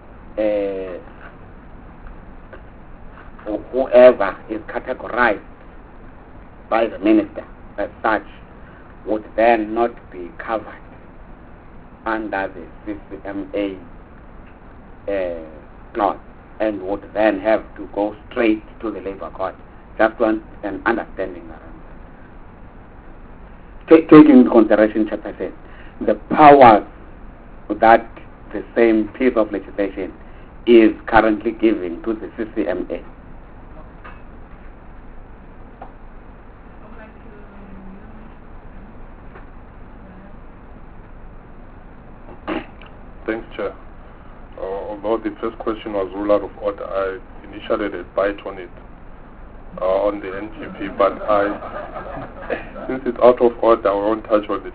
whoever is categorized by the minister as such would then not be covered under the CCMA clause and would then have to go straight to the labor court? Just want an understanding around that. Taking into consideration, Chapter 10, the powers that the same piece of legislation is currently giving to the CCMA. Thanks, Chair. Although the first question was ruled out of order, I initially did bite on it, on the NGP, but since it's out of order, I won't touch on it.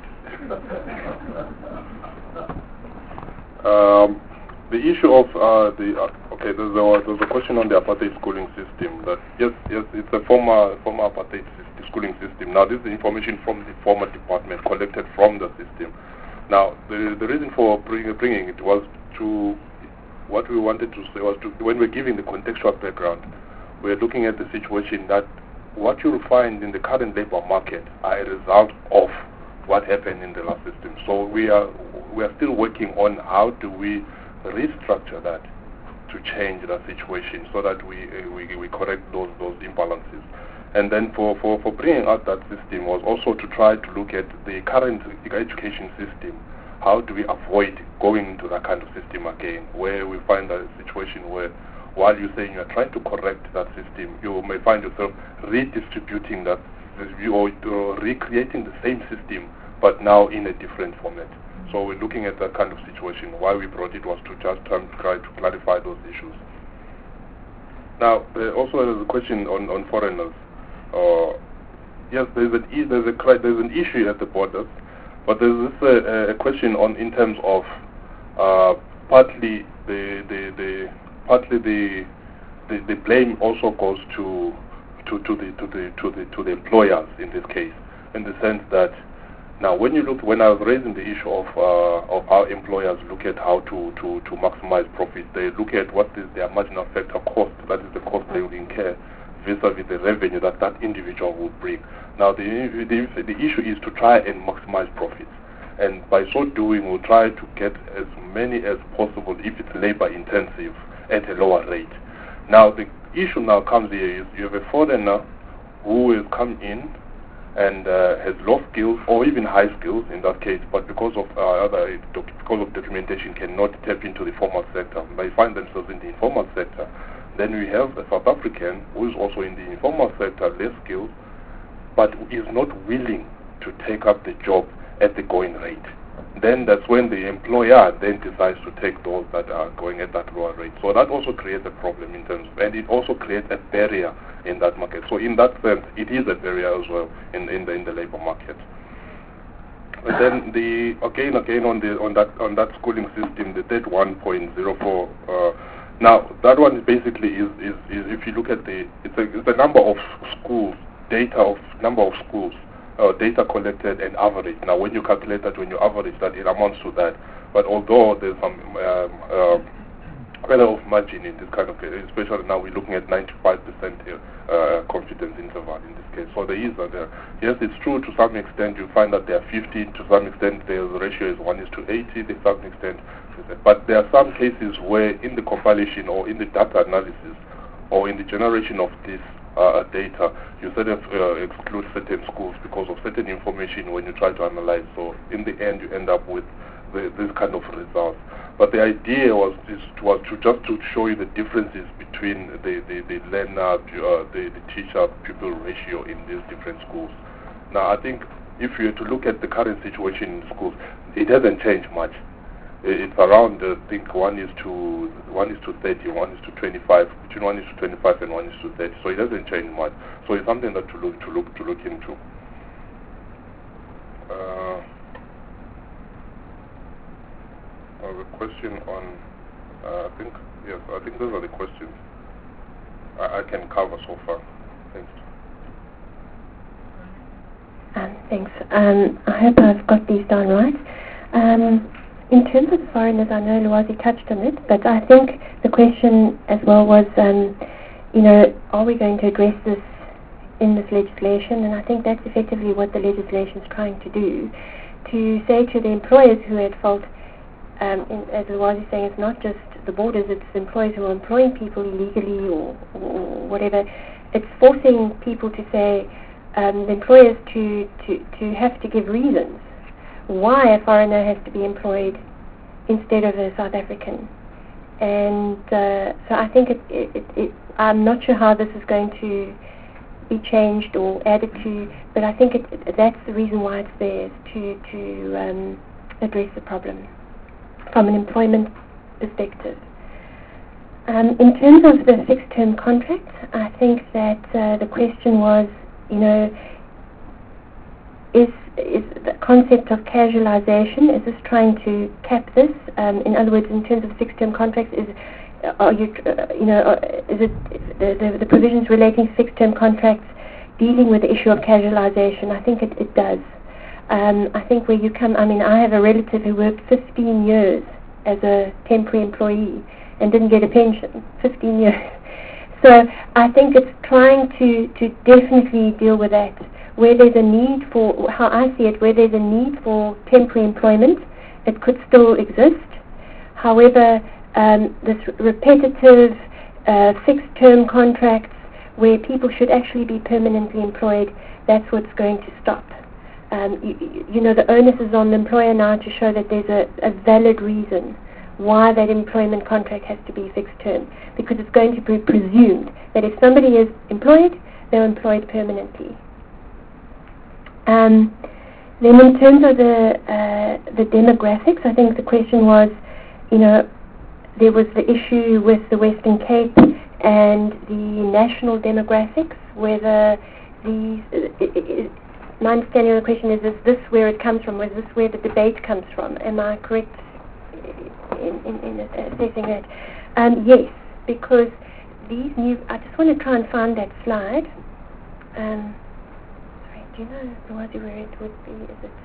The issue of there's a question on the apartheid schooling system. That yes, it's a former apartheid schooling system. Now, this is information from the former department collected from the system. Now, the reason for bringing it was to, what we wanted to say was to, when we're giving the contextual background, we're looking at the situation that what you'll find in the current labor market are a result of what happened in the last system. So we are still working on how do we restructure that to change the situation so that we correct those imbalances. And then for bringing out that system was also to try to look at the current education system. How do we avoid going into that kind of system again, where we find a situation where while you're saying you're trying to correct that system, you may find yourself redistributing that, or recreating the same system, but now in a different format. So we're looking at that kind of situation. Why we brought it was to just try to clarify those issues. Now, also there's a question on foreigners. Yes, there's an issue at the borders, but there's this a question on in terms of partly the blame also goes to the employers in this case, in the sense that now when I was raising the issue of how employers look at how to maximize profit, they look at what is their marginal factor cost, that is the cost they will incur vis-a-vis the revenue that individual will bring. Now the issue is to try and maximize profits, and by so doing we'll try to get as many as possible if it's labor intensive at a lower rate. Now the issue now comes here is you have a foreigner who has come in and has low skills or even high skills in that case, but because of documentation cannot tap into the formal sector. They find themselves in the informal sector. Then we have a South African who is also in the informal sector, less skilled, but is not willing to take up the job at the going rate. Then that's when the employer then decides to take those that are going at that lower rate. So that also creates a problem in terms, and it also creates a barrier in that market. So in that sense, it is a barrier as well in the labor market. And then again on that schooling system, the 31.04. Now that one basically is if you look at it's the number of schools, data of number of schools. Data collected and average. Now when you calculate that, when you average that, it amounts to that. But although there's some error of margin in this kind of case, especially now we're looking at 95% confidence interval in this case. So there is yes, it's true to some extent. You find that there are 50, to some extent the ratio is 1:80, to some extent. But there are some cases where in the compilation or in the data analysis or in the generation of this data, you sort of exclude certain schools because of certain information when you try to analyze. So in the end, you end up with this kind of results. But the idea was to show you the differences between the learner, the teacher-pupil ratio in these different schools. Now, I think if you were to look at the current situation in schools, it hasn't changed much. It's around, I think, 1:30, 1:25, between 1:25 and 1:30. So it doesn't change much. So it's something that to look into. The question on, I think those are the questions I can cover so far. Thanks. Thanks. I hope I've got these down right. In terms of foreigners, I know Lwazi touched on it, but I think the question as well was, are we going to address this in this legislation? And I think that's effectively what the legislation is trying to do, to say to the employers who are at fault, as Lwazi is saying, it's not just the borders, it's employers who are employing people illegally or whatever. It's forcing people to say, the employers to have to give reasons why a foreigner has to be employed instead of a South African. And so I think I'm not sure how this is going to be changed or added to, but I think that's the reason why it's there, is to address the problem from an employment perspective. In terms of the fixed-term contracts, I think that the question was, is the concept of casualization, is this trying to cap this? In other words, in terms of fixed-term contracts, is it the provisions relating to fixed-term contracts dealing with the issue of casualization? I think it does. I think where you come, I have a relative who worked 15 years as a temporary employee and didn't get a pension, 15 years. So I think it's trying to definitely deal with that. Where there's a need for, how I see it, where there's a need for temporary employment, it could still exist. However, this repetitive fixed-term contracts where people should actually be permanently employed, that's what's going to stop. The onus is on the employer now to show that there's a valid reason why that employment contract has to be fixed term, because it's going to be presumed that if somebody is employed, they're employed permanently. Then in terms of the demographics, I think the question was, there was the issue with the Western Cape and the national demographics, whether these... my understanding of the question is this where it comes from? Is this where the debate comes from? Am I correct in assessing that? Yes, because these new... I just want to try and find that slide. Sorry, do you know, Lwazi, where it would be? Is it...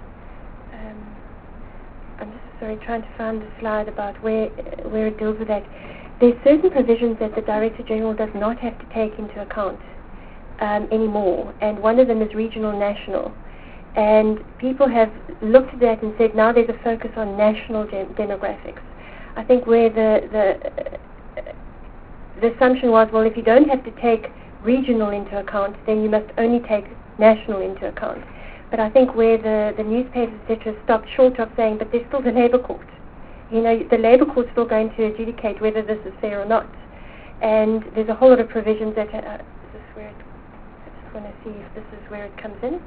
I'm just trying to find the slide about where it deals with that. There's certain provisions that the Director General does not have to take into account anymore, and one of them is regional national. And people have looked at that and said now there's a focus on national demographics. I think where the assumption was, well, if you don't have to take regional into account, then you must only take national into account. But I think where the newspapers, etc., stopped short of saying, but there's still the Labour Court. You know, the Labour Court's still going to adjudicate whether this is fair or not. And there's a whole lot of provisions that... is this where I just want to see if this is where it comes in.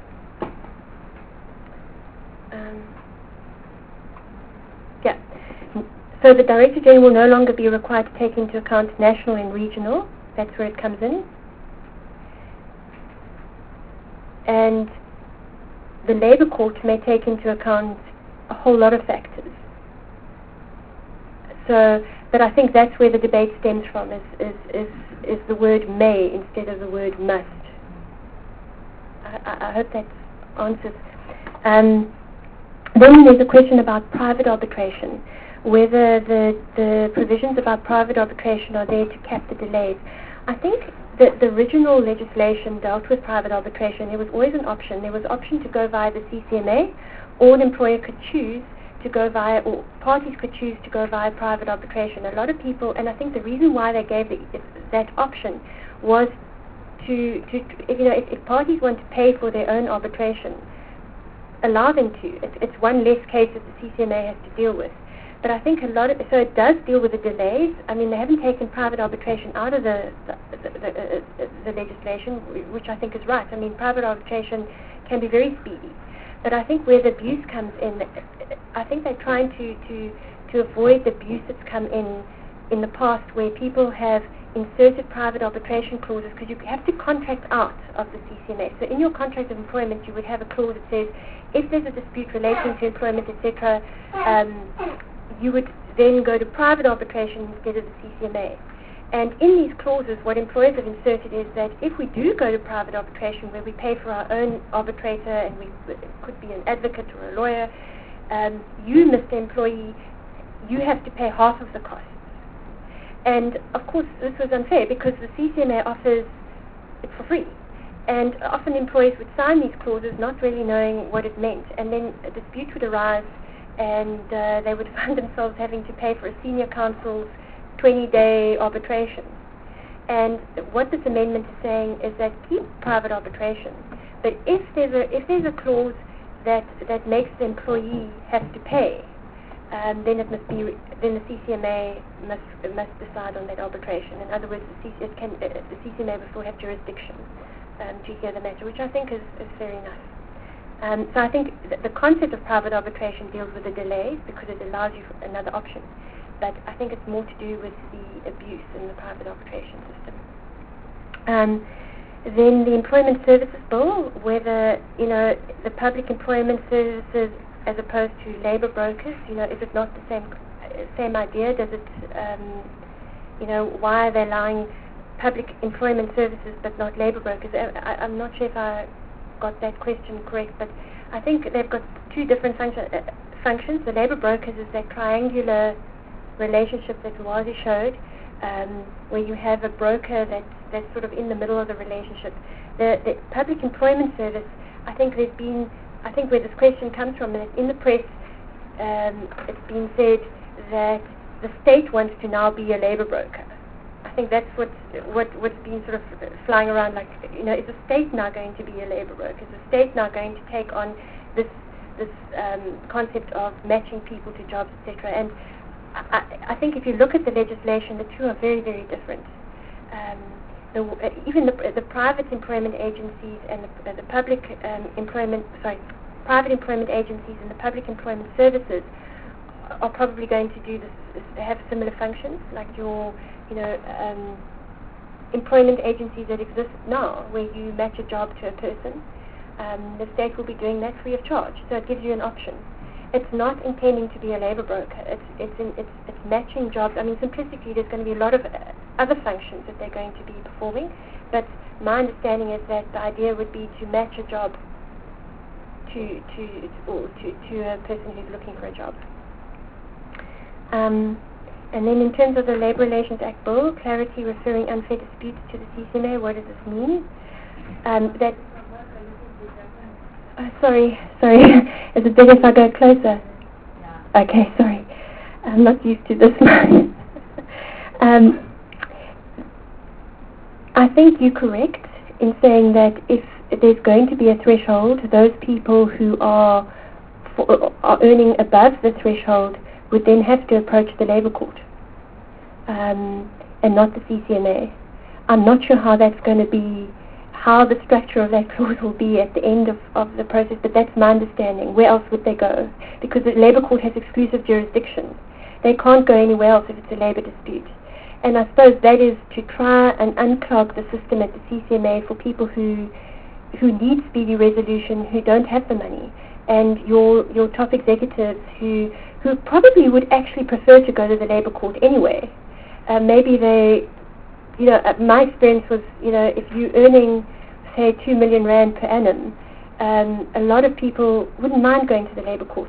Yeah. So the Director General will no longer be required to take into account national and regional. That's where it comes in. And the Labour Court may take into account a whole lot of factors. So, but I think that's where the debate stems from, is the word may instead of the word must. I hope that answers. Then there's a question about private arbitration, whether the provisions about private arbitration are there to cap the delays. I think that the original legislation dealt with private arbitration. There was always an option. There was option to go via the CCMA, or an employer could choose to go via, or parties could choose to go via private arbitration. A lot of people, and I think the reason why they gave that option was to if parties want to pay for their own arbitration, allow them to. It's one less case that the CCMA has to deal with. But I think so it does deal with the delays. I mean, they haven't taken private arbitration out of the legislation, which I think is right. I mean, private arbitration can be very speedy. But I think where the abuse comes in, I think they're trying to avoid the abuse that's come in the past, where people have inserted private arbitration clauses, because you have to contract out of the CCMA. So in your contract of employment, you would have a clause that says, if there's a dispute relating to employment, etc., you would then go to private arbitration instead of the CCMA. And in these clauses, what employers have inserted is that if we do go to private arbitration, where we pay for our own arbitrator, and it could be an advocate or a lawyer, you, Mr. Employee, you have to pay half of the costs. And of course, this was unfair because the CCMA offers it for free. And often employees would sign these clauses not really knowing what it meant. And then a dispute would arise, and they would find themselves having to pay for a senior counsel's 20-day arbitration. And what this amendment is saying is that keep private arbitration, but if there's a clause that makes the employee have to pay, then the CCMA must decide on that arbitration. In other words, the CCMA will still have jurisdiction to hear the matter, which I think is very nice. So I think the concept of private arbitration deals with the delays because it allows you another option. But I think it's more to do with the abuse in the private arbitration system. Then the Employment Services Bill, whether, the public employment services as opposed to labour brokers, is it not the same idea? Does it, why are they allowing public employment services but not labour brokers? I'm not sure if I got that question correct, but I think they've got two different functions. The labour brokers is that triangular relationship that Lwazi showed, where you have a broker that's sort of in the middle of the relationship. The public employment service, I think where this question comes from, that in the press it's been said that the state wants to now be a labour broker. I think that's what's been sort of flying around, like, is the state now going to be a labour broker? Is the state now going to take on this concept of matching people to jobs, etc.? And I think if you look at the legislation, the two are very, very different. Even the private employment agencies and the public private employment agencies and the public employment services are probably going to do this, have similar functions, like your, employment agencies that exist now, where you match a job to a person. The state will be doing that free of charge, so it gives you an option. It's not intending to be a labor broker. It's matching jobs. I mean, simplistically, there's going to be a lot of other functions that they're going to be performing, but my understanding is that the idea would be to match a job to a person who's looking for a job. And then in terms of the Labour Relations Act bill, clarity referring unfair disputes to the CCMA, what does this mean? Sorry. Is it better if I go closer? Yeah. Okay, sorry. I'm not used to this line. I think you're correct in saying that if there's going to be a threshold, those people who are earning above the threshold would then have to approach the Labour Court and not the CCMA. I'm not sure how that's going to be, how the structure of that clause will be at the end of the process, but that's my understanding. Where else would they go? Because the Labour Court has exclusive jurisdiction. They can't go anywhere else if it's a labour dispute. And I suppose that is to try and unclog the system at the CCMA for people who need speedy resolution, who don't have the money, and your top executives who probably would actually prefer to go to the Labour Court anyway. Maybe they, my experience was, if you're earning, say, 2 million rand per annum, a lot of people wouldn't mind going to the Labour Court.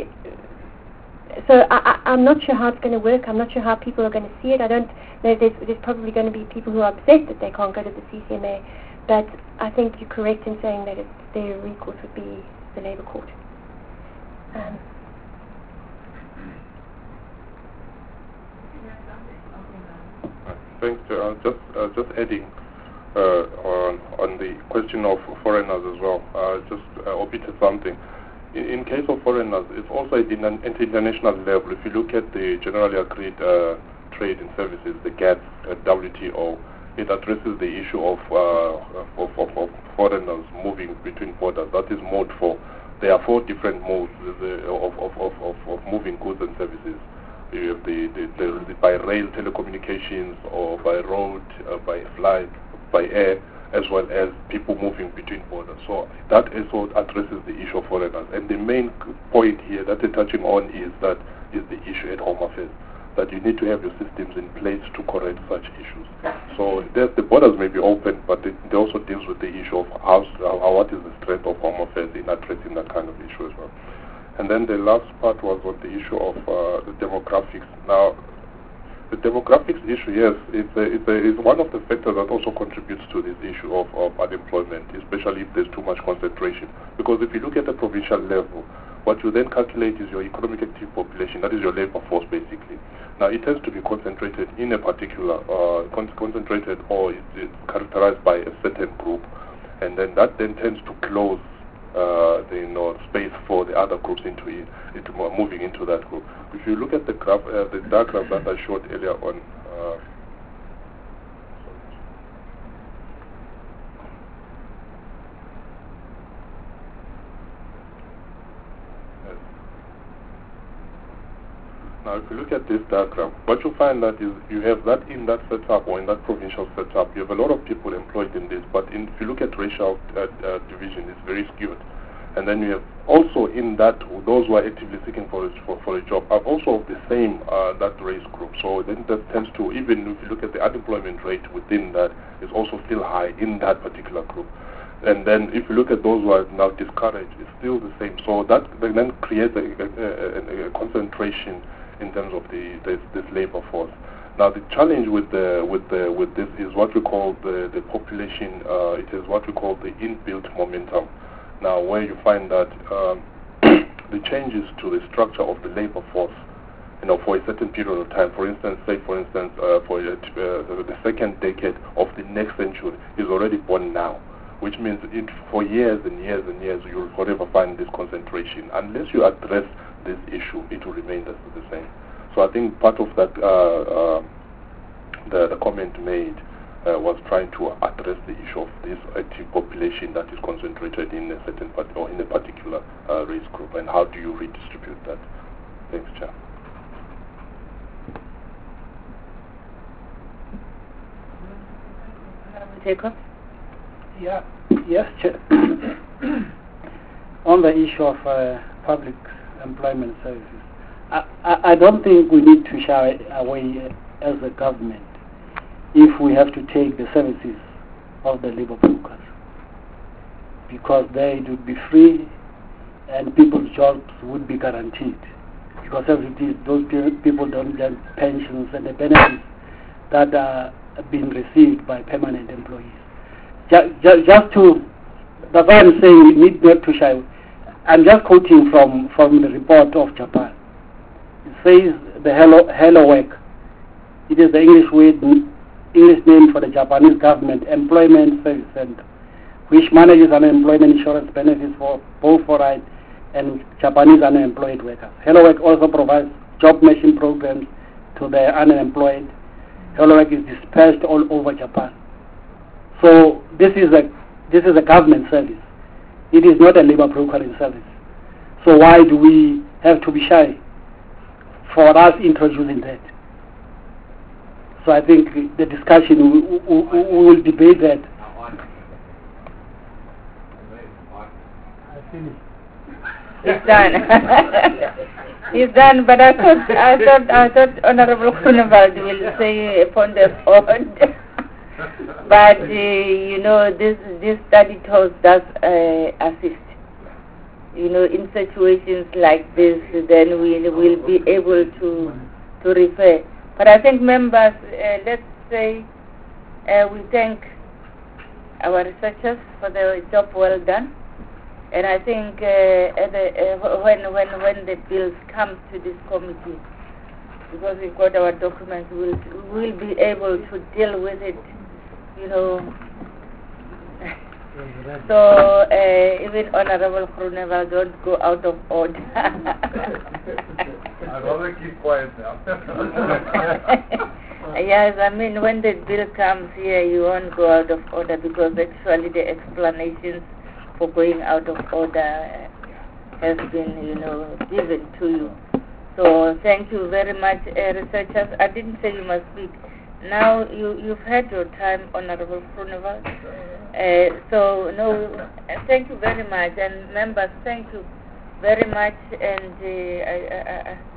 So I'm not sure how it's going to work. I'm not sure how people are going to see it. I don't know. There's probably going to be people who are upset that they can't go to the CCMA, but I think you're correct in saying that their recourse would be the Labour Court. Thanks. Just adding on the question of foreigners as well. Just omitted something. In case of foreigners, it's also at an international level. If you look at the Generally Agreed Trade in Services, the GATT at WTO, it addresses the issue of foreigners moving between borders. That is Mode 4. There are 4 different modes of moving goods and services. You have the by rail telecommunications, or by road, by flight, by air, as well as people moving between borders. So that also addresses the issue of foreigners. And the main point here that they're touching on is the issue at Home Affairs, that you need to have your systems in place to correct such issues. So the borders may be open, but it also deals with the issue of what is the strength of Home Affairs in addressing that kind of issue as well. And then the last part was on the issue of the demographics. Now, the demographics issue, yes, it's one of the factors that also contributes to this issue of unemployment, especially if there's too much concentration. Because if you look at the provincial level, what you then calculate is your economic active population, that is your labor force basically. Now, it tends to be concentrated in a particular, concentrated or it's characterized by a certain group, and then that then tends to close the space for the other groups into moving into that group. If you look at the graph, the diagram that I showed earlier on, now if you look at this diagram, what you find that is you have that in that setup or in that provincial setup, you have a lot of people employed in this, but if you look at racial division, it's very skewed. And then you have also in that, those who are actively seeking for a job are also of the same, that race group. So then that tends to, even if you look at the unemployment rate within that, is also still high in that particular group. And then if you look at those who are now discouraged, it's still the same. So that then creates a concentration in terms of this labor force. Now the challenge with this is what we call the population. It is what we call the inbuilt momentum. Now, where you find that the changes to the structure of the labor force, for a certain period of time, for instance, for the second decade of the next century is already born now, which means for years and years and years you will forever find this concentration. Unless you address this issue, it will remain the same. So I think part of that, the comment made was trying to address the issue of this active population that is concentrated in a certain or in a particular race group, and how do you redistribute that? Thanks, Chair. Jacob? Yeah. Yes, Chair. On the issue of public employment services, I don't think we need to shy away as a government if we have to take the services of the labor brokers, because they would be free and people's jobs would be guaranteed, because as it is, those people don't get pensions and the benefits that are being received by permanent employees. Just to, that's why I'm saying we need not to shy. I'm just quoting from the report of Japan. It says the Hello Work. It is the English name for the Japanese government employment service center, which manages unemployment insurance benefits for both foreign and Japanese unemployed workers. Hello Work also provides job matching programs to the unemployed. Hello Work is dispersed all over Japan. So this is a government service. It is not a labor brokering service. So why do we have to be shy for us introducing that? So I think the discussion, we will debate that. He's done. He's done, but I thought Honorable Grunewald will say upon the phone. But this study told us assist. In situations like this, then we will be able to refer. But I think members, let's say, we thank our researchers for the job well done. And I think when the bills come to this committee, because we've got our documents, we'll be able to deal with it. So even Honorable Grunewald don't go out of order. I'd rather keep quiet now. Yes, I mean when the bill comes here, you won't go out of order, because actually the explanations for going out of order has been, given to you. So thank you very much, researchers. I didn't say you must speak. Now you've had your time, Honorable Grunewald. Thank you very much, and members, thank you very much, and